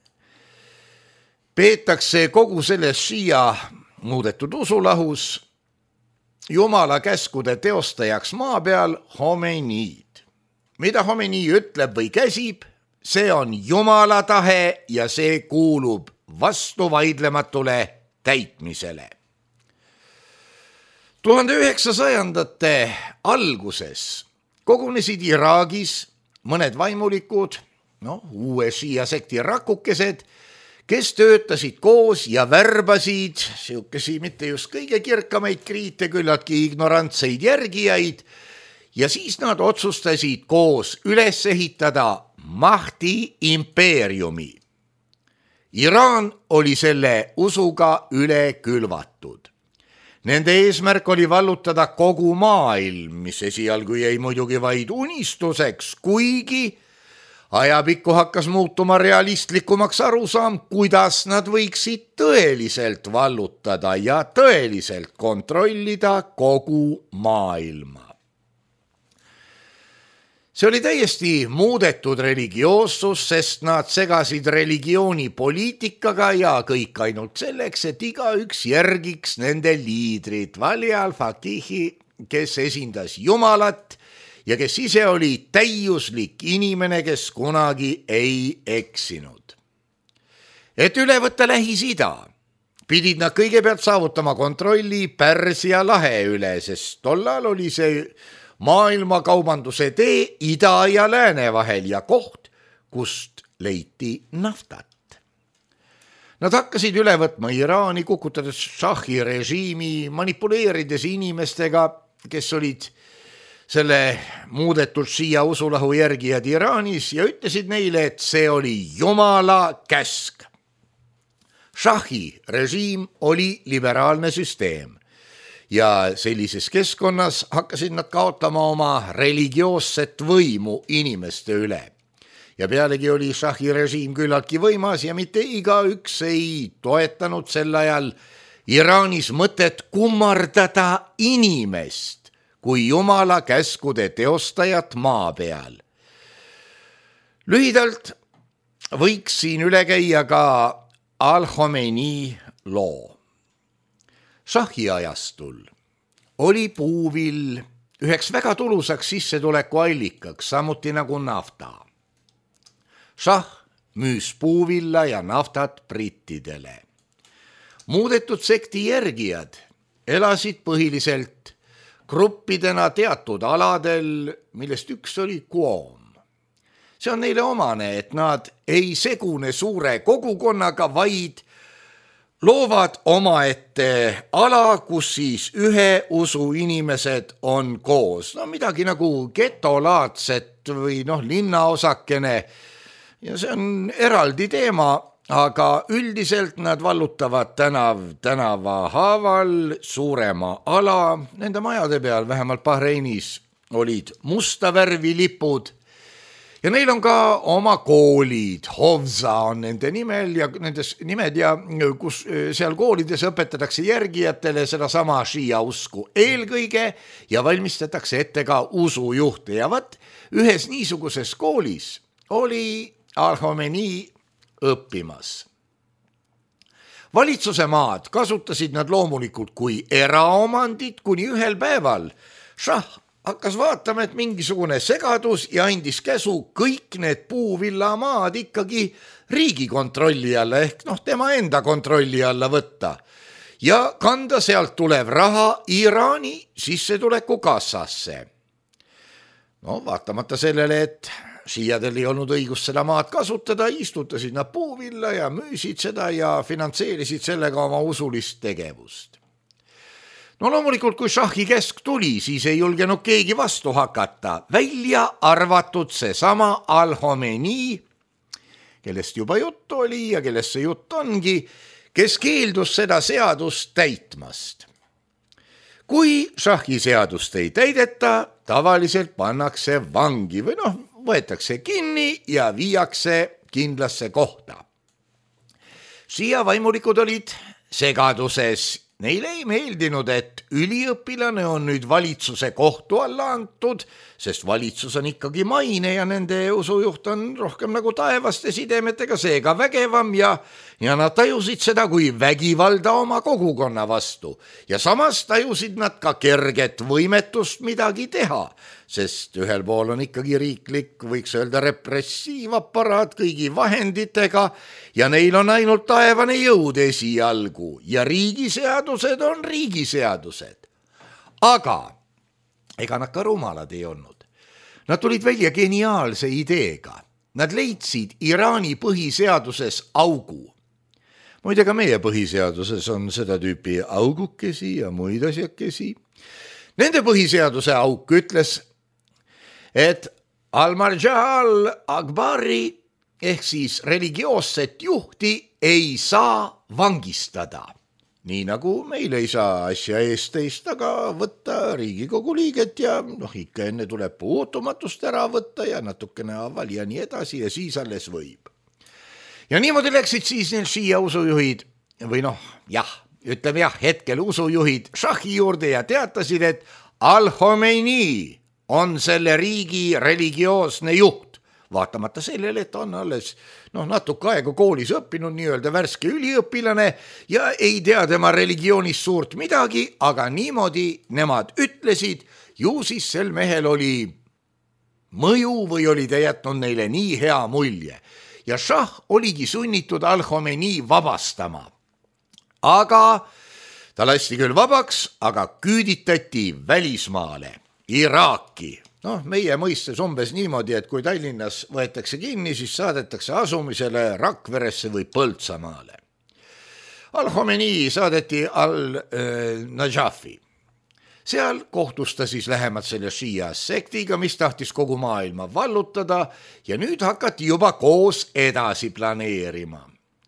peetakse kogu selles šiia muudetud usulahus Jumala käskude teostajaks maa peal Homeniid. Mida Homeni ütleb või käsib, see on Jumala tahe ja see kuulub vastuvaidlematule täitmisele. 1900-ndate alguses kogunesid Iraagis mõned vaimulikud, uue šiia sekti rakukesed, kes töötasid koos ja värbasid siukesi mitte just kõige kirkamaid kriite, küllaltki ignorantseid järgijaid, ja siis nad otsustasid koos üles ehitada Mahdi impeeriumi. Iraan oli selle usuga üle külvatud. Nende eesmärk oli vallutada kogu maailm, mis esialgu jäi muidugi vaid unistuseks, kuigi ajapikku hakkas muutuma realistlikumaks arusaam, kuidas nad võiksid tõeliselt vallutada ja tõeliselt kontrollida kogu maailma. See oli täiesti muudetud religioossus, sest nad segasid religiooni poliitikaga ja kõik ainult selleks, et igaüks järgiks nende liidrit, Vali al-Faqihi, kes esindas Jumalat ja kes ise oli täiuslik inimene, kes kunagi ei eksinud. Et üle võtta Lähis-Ida, pidid nad kõigepealt saavutama kontrolli Pärsia lahe üle, sest tollal oli see maailmakaubanduse tee ida ja lääne vahel ja koht, kust leiti naftat. Nad hakkasid üle võtma Iraani, kukutades šahi režiimi, manipuleerides inimestega, kes olid selle muudetud šiia usulahu järgijad Iraanis ja ütlesid neile, et see oli Jumala käsk. Šahi režiim oli liberaalne süsteem. Ja sellises keskkonnas hakkasid nad kaotama oma religioosset võimu inimeste üle. Ja pealegi oli šahi režiim küllaltki võimas ja mitte igaüks ei toetanud sel ajal Iraanis mõtet kummardada inimest kui Jumala käskude teostajat maa peal. Lühidalt võiks siin üle käia ka Al-Homeni loo. Šahi ajastul oli puuvill üheks väga tulusaks sissetuleku allikaks, samuti nagu nafta. Šah müüs puuvilla ja naftat brittidele. Muudetud sekti järgijad elasid põhiliselt gruppidena teatud aladel, millest üks oli Qom. See on neile omane, et nad ei segune suure kogukonnaga, vaid loovad omaette ala, kus siis ühe usu inimesed on koos. Midagi nagu getolaadset või linnaosakene. Ja see on eraldi teema, aga üldiselt nad vallutavad tänava haaval suurema ala. Nende majade peal, vähemalt Bahreinis, olid musta värvi lipud. Ja neil on ka oma koolid, Hovza on nende nimed ja kus seal koolides õpetatakse järgijatele seda sama šiia usku eelkõige ja valmistatakse ette ka usujuhte. Ja ühes niisuguses koolis oli Al-Homeni õppimas. Valitsuse maad kasutasid nad loomulikult kui eraomandit, kuni ühel päeval šah hakkas vaatama, et mingisugune segadus ja andis käsu kõik need puuvillamaad ikkagi riigi kontrolli alla ehk tema enda kontrolli alla võtta ja kanda sealt tulev raha Iraani sissetuleku kassasse. Vaatamata sellele, et šiiadel ei olnud õigust seda maad kasutada, istutasid nad puuvilla ja müüsid seda ja finantseerisid sellega oma usulist tegevust. Loomulikult, kui šahi kesk tuli, siis ei julgenud keegi vastu hakata, välja arvatud see sama Al-Homeni, kellest juba juttu oli ja kellest see jutt ongi, kes keeldus seda seadust täitmast. Kui šahi seadust ei täideta, tavaliselt pannakse vangi või võetakse kinni ja viiakse kindlasse kohta. Siia vaimulikud olid segaduses. Neile ei meeldinud, et üliõpilane on nüüd valitsuse kohtu alla antud, sest valitsus on ikkagi maine ja nende usujuht on rohkem nagu taevaste sidemetega, seega vägevam ja nad tajusid seda kui vägivalda oma kogukonna vastu. Ja samas tajusid nad ka kerget võimetust midagi teha, sest ühel pool on ikkagi riiklik, võiks öelda repressiivaparaat kõigi vahenditega ja neil on ainult taevane jõud esialgu ja riigiseadused on riigiseadused. Aga ega nad ka rumalad ei olnud. Nad tulid välja geniaalse ideega. Nad leidsid Iraani põhiseaduses augu. Muide ka meie põhiseaduses on seda tüüpi augukesi ja muid asjakesi. Nende põhiseaduse auk ütles, et Al-Marja al-Akbari ehk siis religioosset juhti ei saa vangistada. Nii nagu meil ei saa asja eest teist aga võtta Riigikogu liiget ja ikka enne tuleb puutumatust ära võtta ja natukene aval ja nii edasi ja siis alles võib. Ja niimoodi läksid siis need šiia usujuhid või ütleme hetkel usujuhid šahi juurde ja teatasid, et Al-Khomeini on selle riigi religioosne juht. Vaatamata sellele, et on alles natuke aega koolis õppinud nii-öelda värske üliõpilane ja ei tea tema religioonist suurt midagi, aga niimoodi nemad ütlesid, ju siis sel mehel oli mõju või oli ta jätnud neile nii hea mulje. Ja šah oligi sunnitud Al-Khomeini vabastama. Aga ta lasti küll vabaks, aga küüditati välismaale, Iraaki. Meie mõistes umbes niimoodi, et kui Tallinnas võetakse kinni, siis saadetakse asumisele Rakveresse või Põltsamaale. Al-Khomeini saadeti Al-Najafi. Seal kohtus ta siis lähemalt selle šiia sektiga, mis tahtis kogu maailma vallutada ja nüüd hakati juba koos edasi planeerima.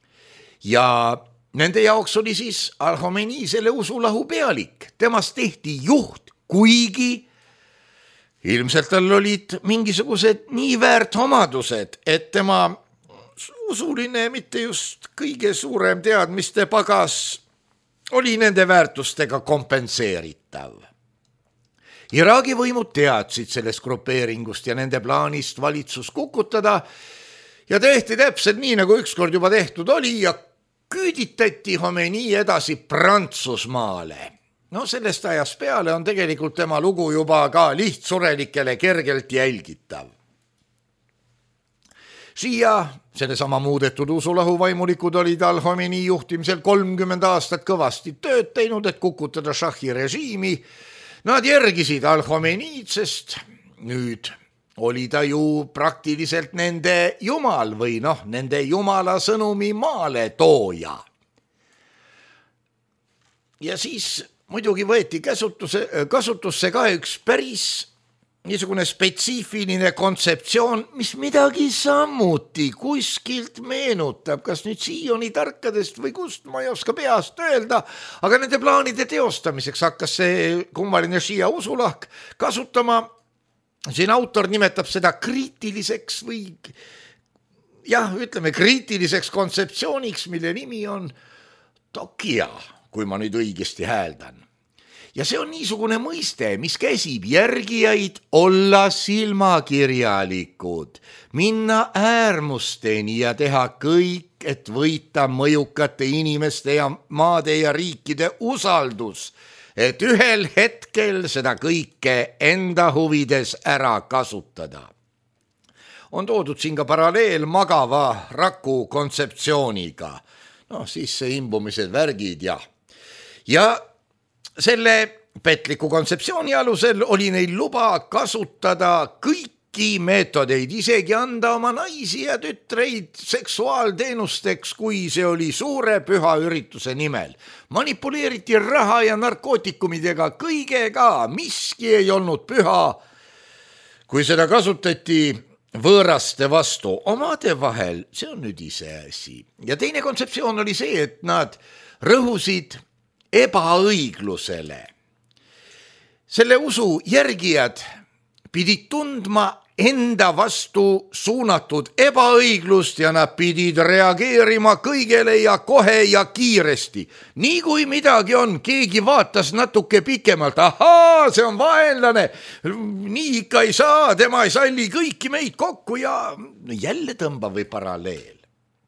Ja nende jaoks oli siis Al-Khomeini selle usulahu pealik. Temast tehti juht, kuigi ilmselt tal olid mingisugused nii väärt omadused, et tema usuline, mitte just kõige suurem teadmiste pagas oli nende väärtustega kompenseeritav. Iraagi võimud teadsid sellest grupeeringust ja nende plaanist valitsus kukutada ja tehti täpselt nii, nagu ükskord juba tehtud oli ja küüditati Khomeini edasi Prantsusmaale. Sellest ajast peale on tegelikult tema lugu juba ka lihtsurelikele kergelt jälgitav. Šiia, sellesama muudetud usulahu vaimulikud olid Al-Khomeini juhtimisel 30 aastat kõvasti tööd teinud, et kukutada šahi režiimi. Nad järgisid Al-Khomeinid, sest nüüd oli ta ju praktiliselt nende jumal või nende jumala sõnumi maale tooja. Ja siis muidugi võeti kasutusse ka üks päris niisugune spetsiifiline kontseptsioon, mis midagi samuti kuskilt meenutab, kas nüüd Sioni tarkadest või kust, ma ei oska peast öelda, aga nende plaanide teostamiseks hakkas see kummaline šiia usulahk kasutama, siin autor nimetab seda kriitiliseks või kriitiliseks kontseptsiooniks, mille nimi on Tokia, kui ma nüüd õigesti hääldan. Ja see on niisugune mõiste, mis käsib järgijaid olla silmakirjalikud, minna äärmusteni ja teha kõik, et võita mõjukate inimeste ja maade ja riikide usaldus, et ühel hetkel seda kõike enda huvides ära kasutada. On toodud siin ka paralleel magava raku kontseptsiooniga, sisse imbumised, värgid ja selle petliku kontseptsiooni alusel oli neil luba kasutada kõiki meetodeid, isegi anda oma naisi ja tütreid seksuaalteenusteks, kui see oli suure püha ürituse nimel. Manipuleeriti raha ja narkootikumidega, kõigega, miski ei olnud püha, kui seda kasutati võõraste vastu omade vahel, see on nüüd iseasi. Ja teine kontseptsioon oli see, et nad rõhusid ebaõiglusele. Selle usu järgijad pidid tundma enda vastu suunatud ebaõiglust ja nad pidid reageerima kõigele ja kohe ja kiiresti. Nii kui midagi on, keegi vaatas natuke pikemalt, ahaa, see on vaenlane, nii ikka ei saa, tema ei salli kõiki meid kokku ja jälle tõmbab või paralleel.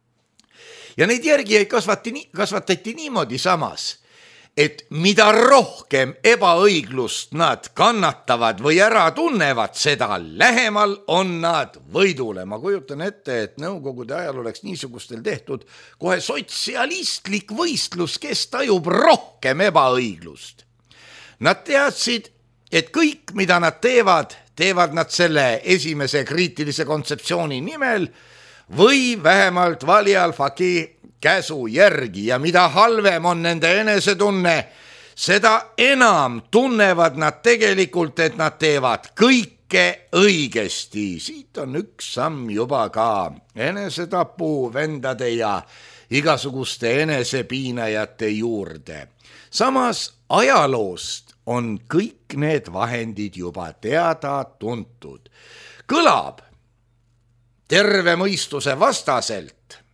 Ja neid järgijaid kasvatati niimoodi samas, et mida rohkem ebaõiglust nad kannatavad või ära tunnevad, seda lähemal on nad võidule. Ma kujutan ette, et Nõukogude ajal oleks niisugustel tehtud kohe sotsialistlik võistlus, kes tajub rohkem ebaõiglust. Nad teadsid, et kõik, mida nad teevad nad selle esimese kriitilise kontseptsiooni nimel või vähemalt valijal faki käsu järgi ja mida halvem on nende enesetunne, seda enam tunnevad nad tegelikult, et nad teevad kõike õigesti. Siit on üks samm juba ka enesetapu vendade ja igasuguste enesepiinajate juurde. Samas ajaloost on kõik need vahendid juba teada tuntud. Kõlab terve mõistuse vastaselt,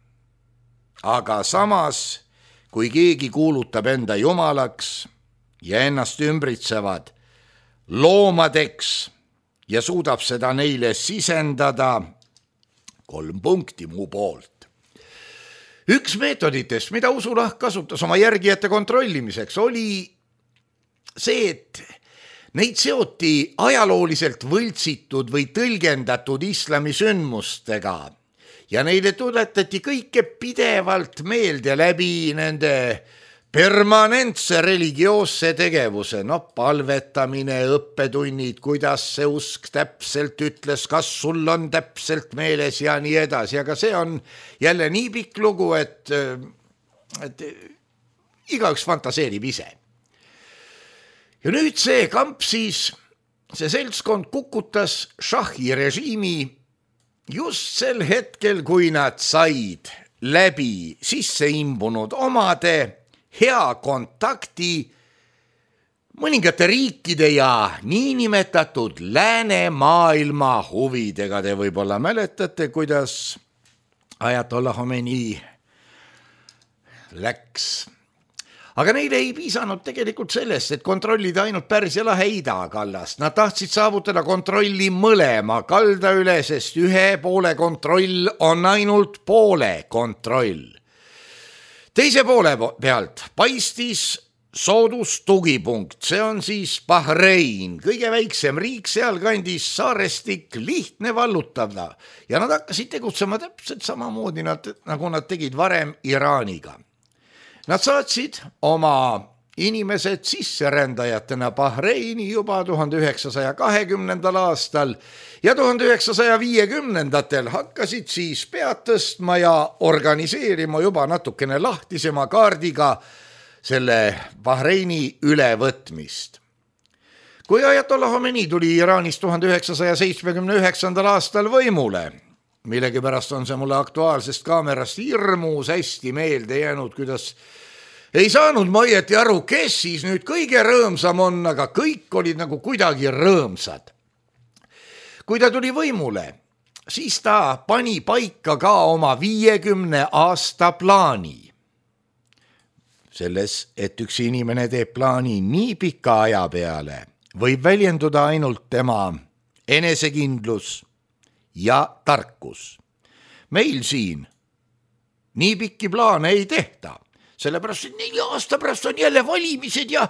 aga samas, kui keegi kuulutab enda jumalaks ja ennast ümbritsevad loomadeks ja suudab seda neile sisendada, 3 punkti mu poolt. Üks meetoditest, mida Usulahk kasutas oma järgijate kontrollimiseks, oli see, et neid seoti ajalooliselt võltsitud või tõlgendatud islami sündmustega ja neile tuletati kõike pidevalt meelde läbi nende permanentse religioosse tegevuse, palvetamine, õppetunnid, kuidas see usk täpselt ütles, kas sul on täpselt meeles ja nii edasi, aga see on jälle nii pikk lugu, et igaüks fantaseerib ise. Ja nüüd see kamp siis, see seltskond kukutas šahhi režiimi just sel hetkel, kui nad said läbi sisse imbunud omade hea kontakti mõningate riikide ja niinimetatud läänemaailma huvidega. Te võib-olla mäletate, kuidas Ajatollah Khomeini läks. Aga neile ei piisanud tegelikult sellest, et kontrollida ainult Pärsia lahe idakallast. Nad tahtsid saavutada kontrolli mõlema kalda üle, sest ühe poole kontroll on ainult poole kontroll. Teise poole pealt paistis soodus tugipunkt, see on siis Bahrein, kõige väiksem riik sealkandis, saarestik, lihtne vallutada. Ja nad hakkasid tegutsema täpselt samamoodi, nagu nad tegid varem Iraaniga. Nad saatsid oma inimesed sisserändajatena Bahreini juba 1920. aastal ja 1950. hakkasid siis pead tõstma ja organiseerima juba natukene lahtisema kaardiga selle Bahreini ülevõtmist. Kui Ajatollah Khomeini tuli Iraanis 1979. aastal võimule, millegipärast on see mulle aktuaalsest kaamerast hirmus hästi meelde jäänud, kuidas ei saanud ma õieti aru, kes siis nüüd kõige rõõmsam on, aga kõik olid nagu kuidagi rõõmsad. Kui ta tuli võimule, siis ta pani paika ka oma 50 aasta plaani. Selles, et üks inimene teeb plaani nii pika aja peale, võib väljenduda ainult tema enesekindlus ja tarkus. Meil siin nii pikki plaane ei tehta, sellepärast, et 4 aasta pärast on jälle valimised ja.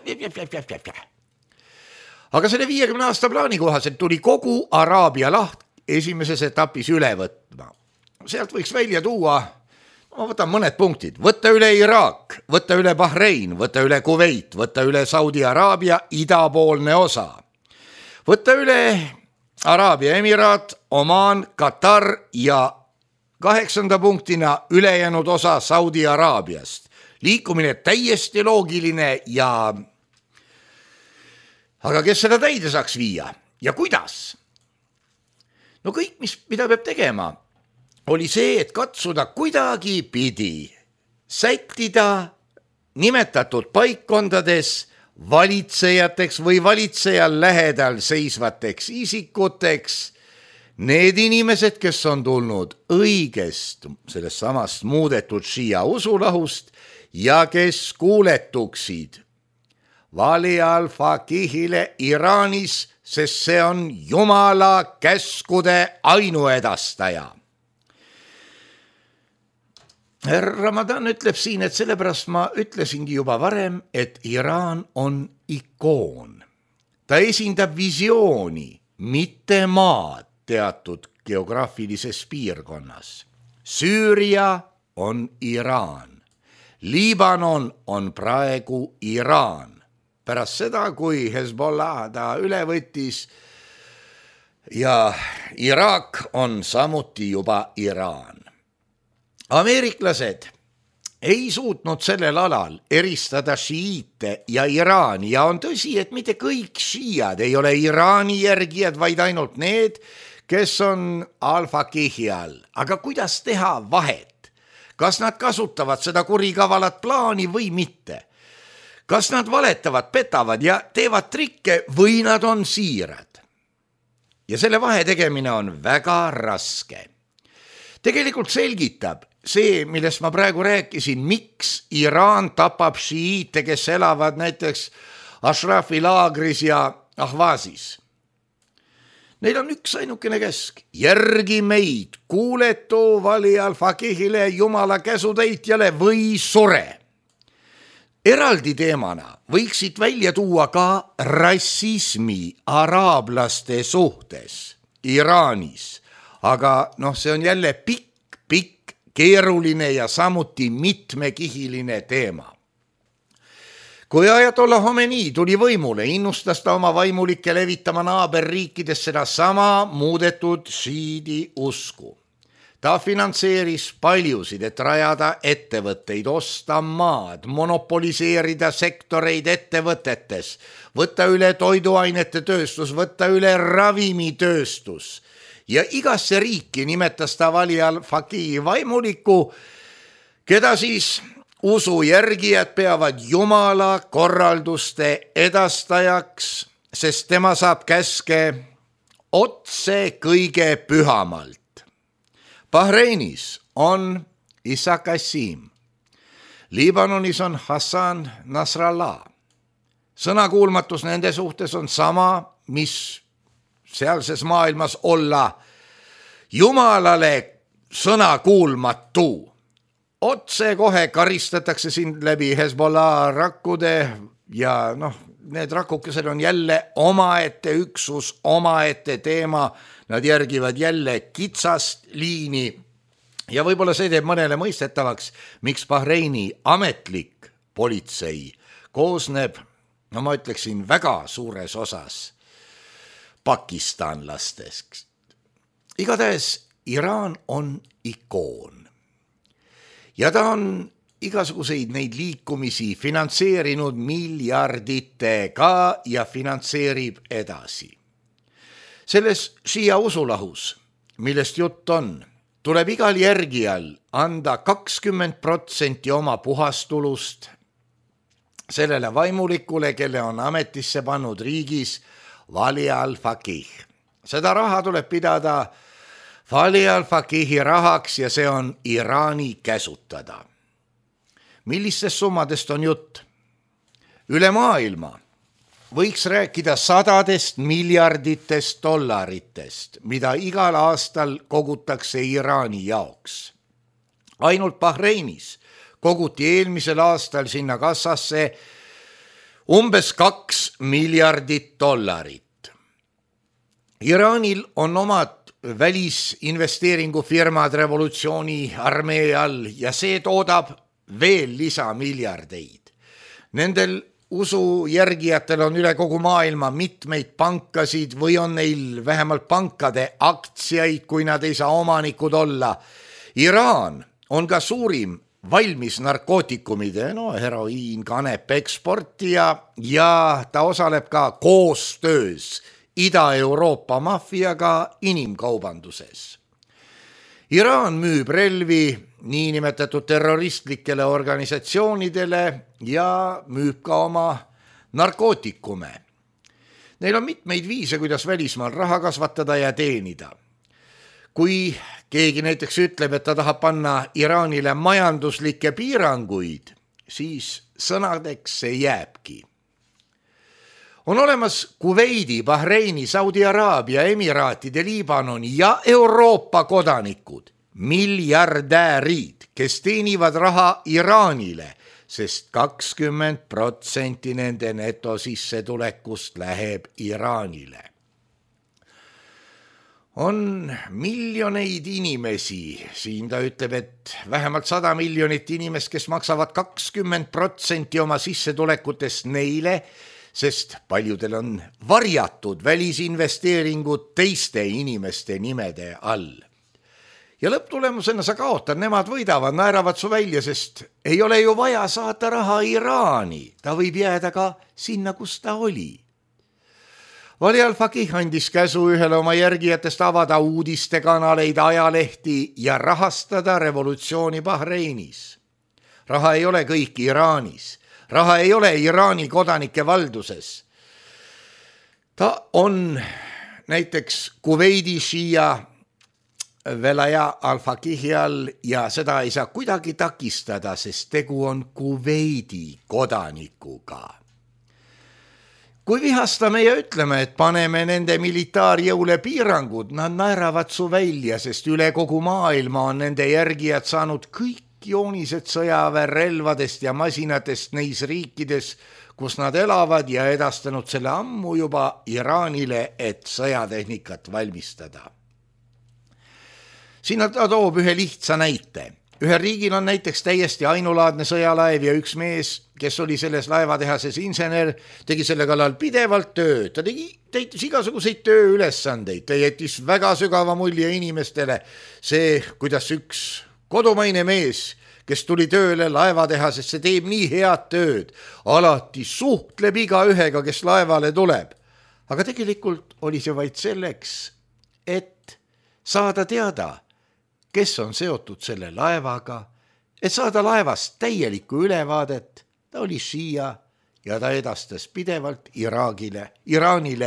Aga selle 50 aasta plaani kohaselt tuli kogu Araabia laht esimeses etapis üle võtma. Sealt võiks välja tuua, ma võtan mõned punktid, võtta üle Iraak, võtta üle Bahrein, võtta üle Kuveit, võtta üle Saudi Araabia idapoolne osa, võtta üle Araabia Emiraat, Oman, Katar ja 8. punktina ülejäänud osa Saudi Araabiast. Liikumine täiesti loogiline ja aga kes seda täide saaks viia ja kuidas? No kõik, mida peab tegema, oli see, et katsuda kuidagi pidi sättida nimetatud paikkondades valitsejateks või valitsejal lähedal seisvateks isikuteks Need inimesed, kes on tulnud õigest sellest samast muudetud šiia usulahust ja kes kuuletuksid Vali al-Faqihile Iraanis, sest see on Jumala käskude ainuedastaja. Ramadan ütleb siin, et sellepärast ma ütlesingi juba varem, et Iraan on ikoon. Ta esindab visiooni, mitte maad teatud geograafilises piirkonnas. Süüria on Iraan. Liibanon on praegu Iraan. Pärast seda, kui Hezbollah ta üle võttis ja Iraak on samuti juba Iraan. Ameeriklased ei suutnud sellel alal eristada šiiite ja Iraani ja on tõsi, et mitte kõik šiiad ei ole Iraani järgijad, vaid ainult need, kes on al-Faqihi all. Aga kuidas teha vahet? Kas nad kasutavad seda kurikavalat plaani või mitte? Kas nad valetavad, petavad ja teevad trikke või nad on siirad? Ja selle vahe tegemine on väga raske. Tegelikult selgitab see, millest ma praegu rääkisin, miks Iraan tapab šiiite, kes elavad näiteks Ashrafi laagris ja Ahvazis. Neil on üks ainukene käsk. Järgi meid, kuuletu Vali al-Faqihile Jumala käsutäitjale või sure. Eraldi teemana võiksid välja tuua ka rassismi araablaste suhtes Iraanis, aga see on jälle pikk, keeruline ja samuti mitmekihiline teema. Kui Ajatollah Khomeini tuli võimule, innustas ta oma vaimulikke levitama naaberriikides seda sama muudetud šiidi usku. Ta finantseeris paljusid, et rajada ettevõtteid, osta maad, monopoliseerida sektoreid ettevõtetes, võtta üle toiduainete tööstus, võtta üle ravimitööstus. Ja igasse riiki nimetas ta Vali al-Faqihi vaimuliku, keda siis usu järgijad peavad Jumala korralduste edastajaks, sest tema saab käske otse kõige pühamalt. Bahreinis on Isa Qassim. Liibanonis on Hassan Nasrallah. Sõnakuulmatus nende suhtes on sama, mis sealses maailmas olla Jumalale sõnakuulmatu. Otse kohe karistatakse sind läbi Hezbollah rakkude ja need rakukesed on jälle omaette üksus, omaette teema. Nad järgivad jälle kitsast liini ja võib-olla see teeb mõnele mõistetavaks, miks Bahreini ametlik politsei koosneb, ma ütleksin, väga suures osas pakistanlastest. Igatahes Iraan on ikoon ja ta on igasuguseid neid liikumisi finantseerinud miljarditega ja finantseerib edasi. Selles šiia usulahus, millest jutt on, tuleb igal järgijal anda 20% oma puhastulust sellele vaimulikule, kelle on ametisse pannud riigis Vali al-Faqih. Seda raha tuleb pidada Vali al-Faqihi rahaks ja see on Iraani käsutada. Millistest summadest on jutt? Üle maailma võiks rääkida $100 miljarditest, mida igal aastal kogutakse Iraani jaoks. Ainult Bahreinis koguti eelmisel aastal sinna kassasse umbes $2 miljardit. Iraanil on omad välisinvesteeringufirmad revolutsiooni armee all ja see toodab veel lisamiljardeid. Nendel usu järgijatel on üle kogu maailma mitmeid pankasid või on neil vähemalt pankade aktsiaid, kui nad ei saa omanikud olla. Iraan on ka suurim valmis narkootikumide, heroiin, kanep eksportija ja ta osaleb ka koostöös Ida-Euroopa maffiaga inimkaubanduses. Iraan müüb relvi niinimetatud terroristlikele organisatsioonidele ja müüb ka oma narkootikume. Neil on mitmeid viise, kuidas välismaal raha kasvatada ja teenida. kui keegi näiteks ütleb, et ta tahab panna Iraanile majanduslikke piiranguid, siis sõnadeks see jääbki. On olemas Kuveidi, Bahreini, Saudi Araabia, Emiraatide, Liibanoni ja Euroopa kodanikud, miljardäärid, kes teenivad raha Iraanile, sest 20% nende netosissetulekust läheb Iraanile. On miljoneid inimesi, siin ta ütleb, et vähemalt 100 miljonit inimest, kes maksavad 20% oma sissetulekutest neile, sest paljudel on varjatud välisinvesteeringud teiste inimeste nimede all. Ja lõpptulemusena sa kaotad, nemad võidavad, naeravad su välja, sest ei ole ju vaja saata raha Iraani, ta võib jääda ka sinna, kus ta oli. Vali Al-Fakih andis käsu ühele oma järgijatest avada uudistekanaleid, ajalehti ja rahastada revolutsiooni Bahreinis. Raha ei ole kõik Iraanis. Raha ei ole Iraani kodanike valduses. Ta on näiteks Kuveidi šiia Velaja Al-Fakihi all ja seda ei saa kuidagi takistada, sest tegu on Kuveidi kodanikuga. Kui vihastame ja ütleme, et paneme nende militaarjõule piirangud, nad naeravad su välja, sest üle kogu maailma on nende järgijad saanud kõik joonised sõjaväerelvadest ja masinatest neis riikides, kus nad elavad ja edastanud selle ammu juba Iraanile, et sõjatehnikat valmistada. Siin ta toob ühe lihtsa näite. Ühel riigil on näiteks täiesti ainulaadne sõjalaev ja üks mees, kes oli selles laevatehases insener, tegi selle kallal pidevalt tööd. Ta täitis igasuguseid tööülesandeid, ta jättis väga sügava mulje inimestele. See, kuidas üks kodumaine mees, kes tuli tööle laevatehasesse, teeb nii head tööd, alati suhtleb iga ühega, kes laevale tuleb. Aga tegelikult oli see vaid selleks, et saada teada, kes on seotud selle laevaga, et saada laevast täielikku ülevaadet. Ta oli šiia ja ta edastas pidevalt Iraanile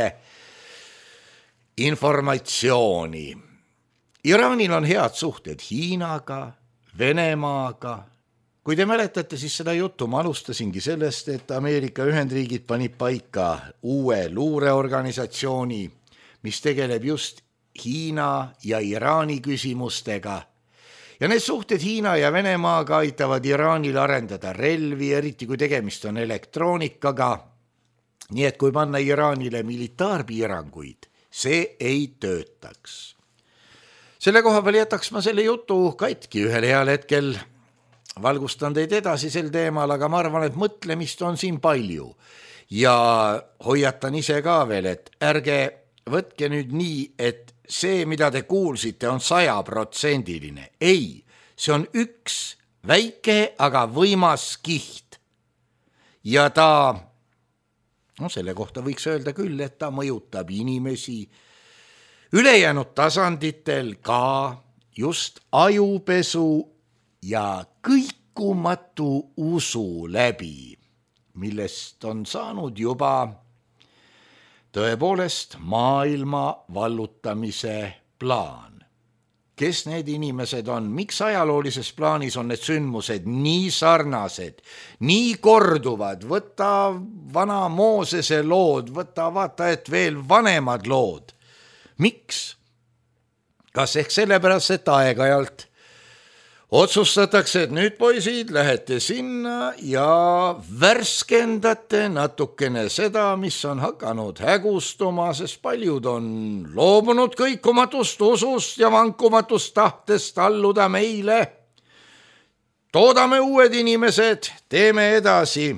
informatsiooni. Iraanil on head suhted Hiinaga, Venemaaga. Kui te mäletate, siis seda juttu ma alustasingi sellest, et Ameerika Ühendriigid panid paika uue luureorganisatsiooni, mis tegeleb just Hiina ja Iraani küsimustega. Ja need suhted Hiina ja Venemaaga aitavad Iraanil arendada relvi, eriti kui tegemist on elektroonikaga. Nii et kui panna Iraanile militaarpiiranguid, see ei töötaks. Selle koha peal jätaks ma selle jutu katki ühel heal hetkel. Valgustan teid edasi sel teemal, aga ma arvan, et mõtlemist on siin palju. Ja hoiatan ise ka veel, et ärge võtke nüüd nii, et see, mida te kuulsite, on 100%. Ei, see on üks väike, aga võimas kiht. Ja selle kohta võiks öelda küll, et ta mõjutab inimesi ülejäänud tasanditel ka just ajupesu ja kõikumatu usu läbi, millest on saanud juba tõepoolest maailma vallutamise plaan. Kes need inimesed on? Miks ajaloolises plaanis on need sündmused nii sarnased, nii korduvad? Võta vana Moosese lood, vaata, et veel vanemad lood. Miks? Kas ehk sellepärast, et aeg-ajalt otsustatakse, et nüüd poisid lähete sinna ja värskendate natukene seda, mis on hakanud hägustuma, sest paljud on loobunud kõikumatust usust ja vankumatust tahtest alluda meile. Toodame uued inimesed, teeme edasi.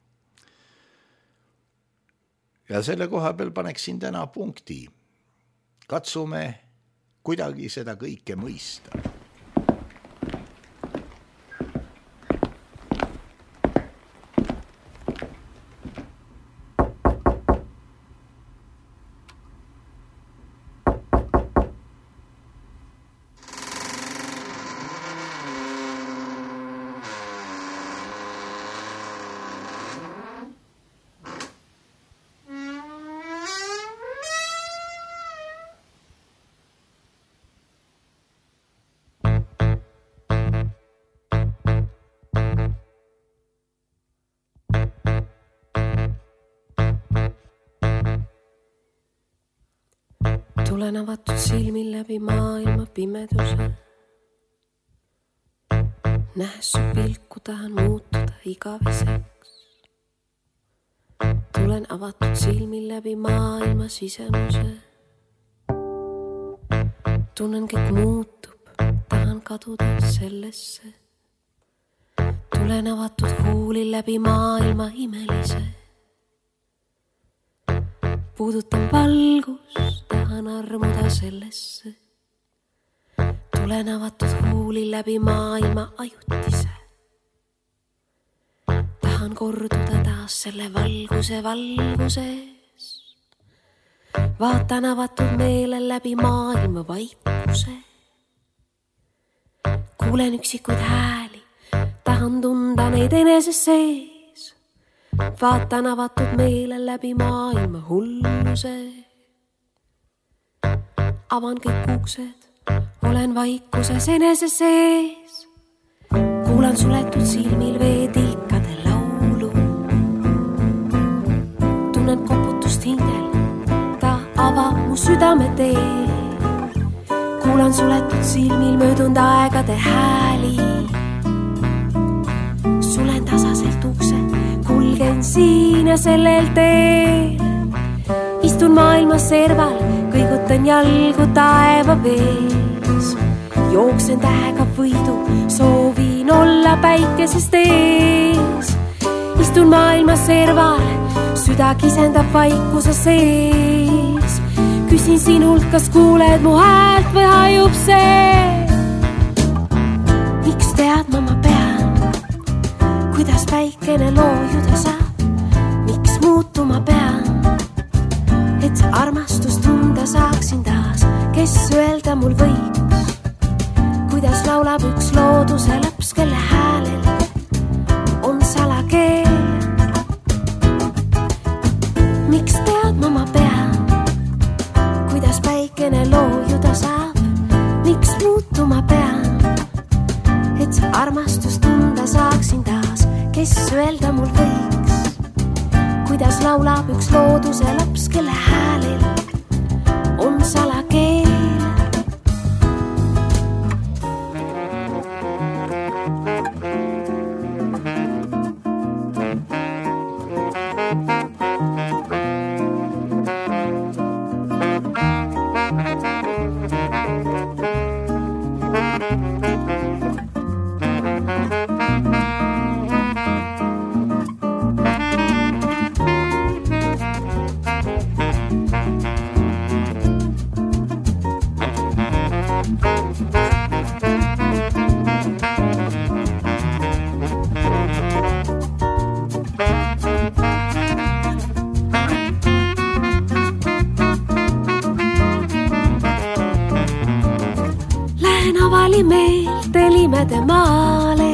Ja selle koha peal paneksin täna punkti. Katsume kuidagi seda kõike mõista. Tulen avatud silmil läbi maailma pimeduse. Nähes su pilku tahan muutuda igaveseks. Tulen avatud silmil läbi maailma sisemuse. Tunnen kõik muutub, tahan kaduda sellesse. Tulen avatud huulil läbi maailma imelise. Puudutan valgust, tahan armuda sellesse. Tulen avatud huulil läbi maailma ajutise. Tahan korduda taas selle valguse valguses. Vaatan avatud meelel läbi maailma vaipuse. Kuulen üksikuid hääli, tahan tunda neid eneses sees. Vaatan avatud meelel läbi maailma hulluse. Avan kõik uksed, olen vaikuses enese sees. Kuulan suletud silmil veetilkade laulu. Tunnen koputust hingel, ta avab mu südame tee. Kuulan suletud silmil möödunud aegade hääli. Sulen tasaselt ukse, kulgen siin ja sellel teel. Istun maailma serval, kõigutan jalgu taeva vees. Jooksen tähega võidu, soovin olla päikesest ees. Istun maailma serval, süda kisendab vaikuse sees. Küsin sinult, kas kuuled mu häält või hajub see. Miks tead ma pean, kuidas päikene loojuda saab? Miks muutuma pean, et armastust tunda saaksin taas? Kes öelda mul võiks, kuidas laulab üks looduse laps, kelle häälel on salakeel? Miks tead ma pean, kuidas päikene loojuda saab? Miks muutuma pean, et armastust tunda saaksin taas? Kes öelda mul võiks, kuidas laulab üks looduse laps, kelle häälel on salakeel? Meelte maale.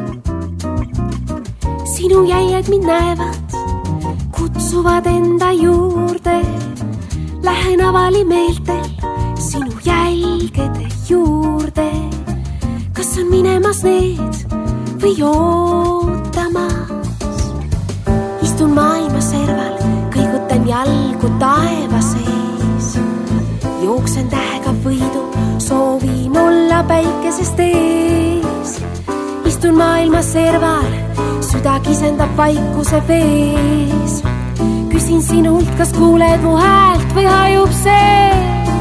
Sinu jäied mind näevad, kutsuvad enda juurde. Lähen avali meeltel sinu jälgede juurde. Kas on minemas need või ootamas? Istun maailma serval, kõigutan jalgu taeva sees. Jooksen tähega võidu, soovin olla päikesest ees. Istun maailma serval, süda kisendab vaikuse vees. Küsin sinult, kas kuuled mu häält või hajub see?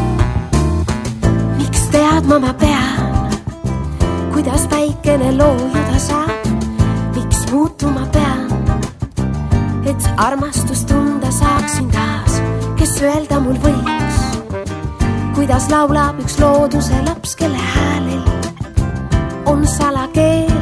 Miks tead ma pean, kuidas päikene loojuda saab? Miks muutuma pean, et armastust tunda saaksin taas? Kes öelda mul võiks, kuidas laulab üks looduse laps, kelle häälel on salakeel?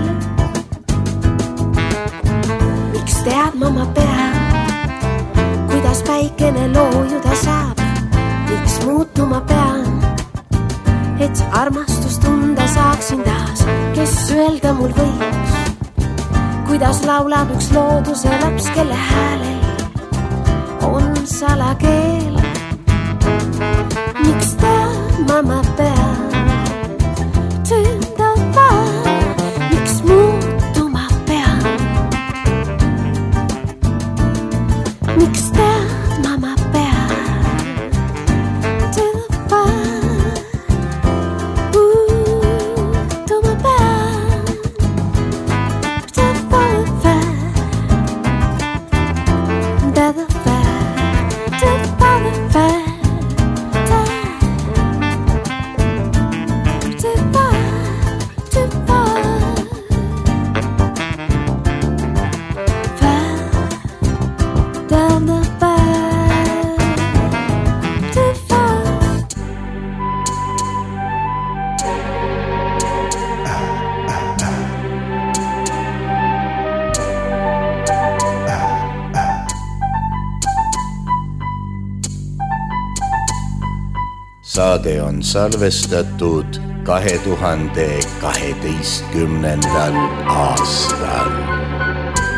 Miks tead ma pean, kuidas päikene loojuda saab? Miks muutuma pean, et armastust tunda saaksin taas? Kes öelda mul võiks, kuidas laulab üks looduse laps, kelle häälel on salakeel? Miks tead ma pean tundma, miks muutuma pean? Miks tead ma pean tundma? saade on salvestatud 2012. aastal.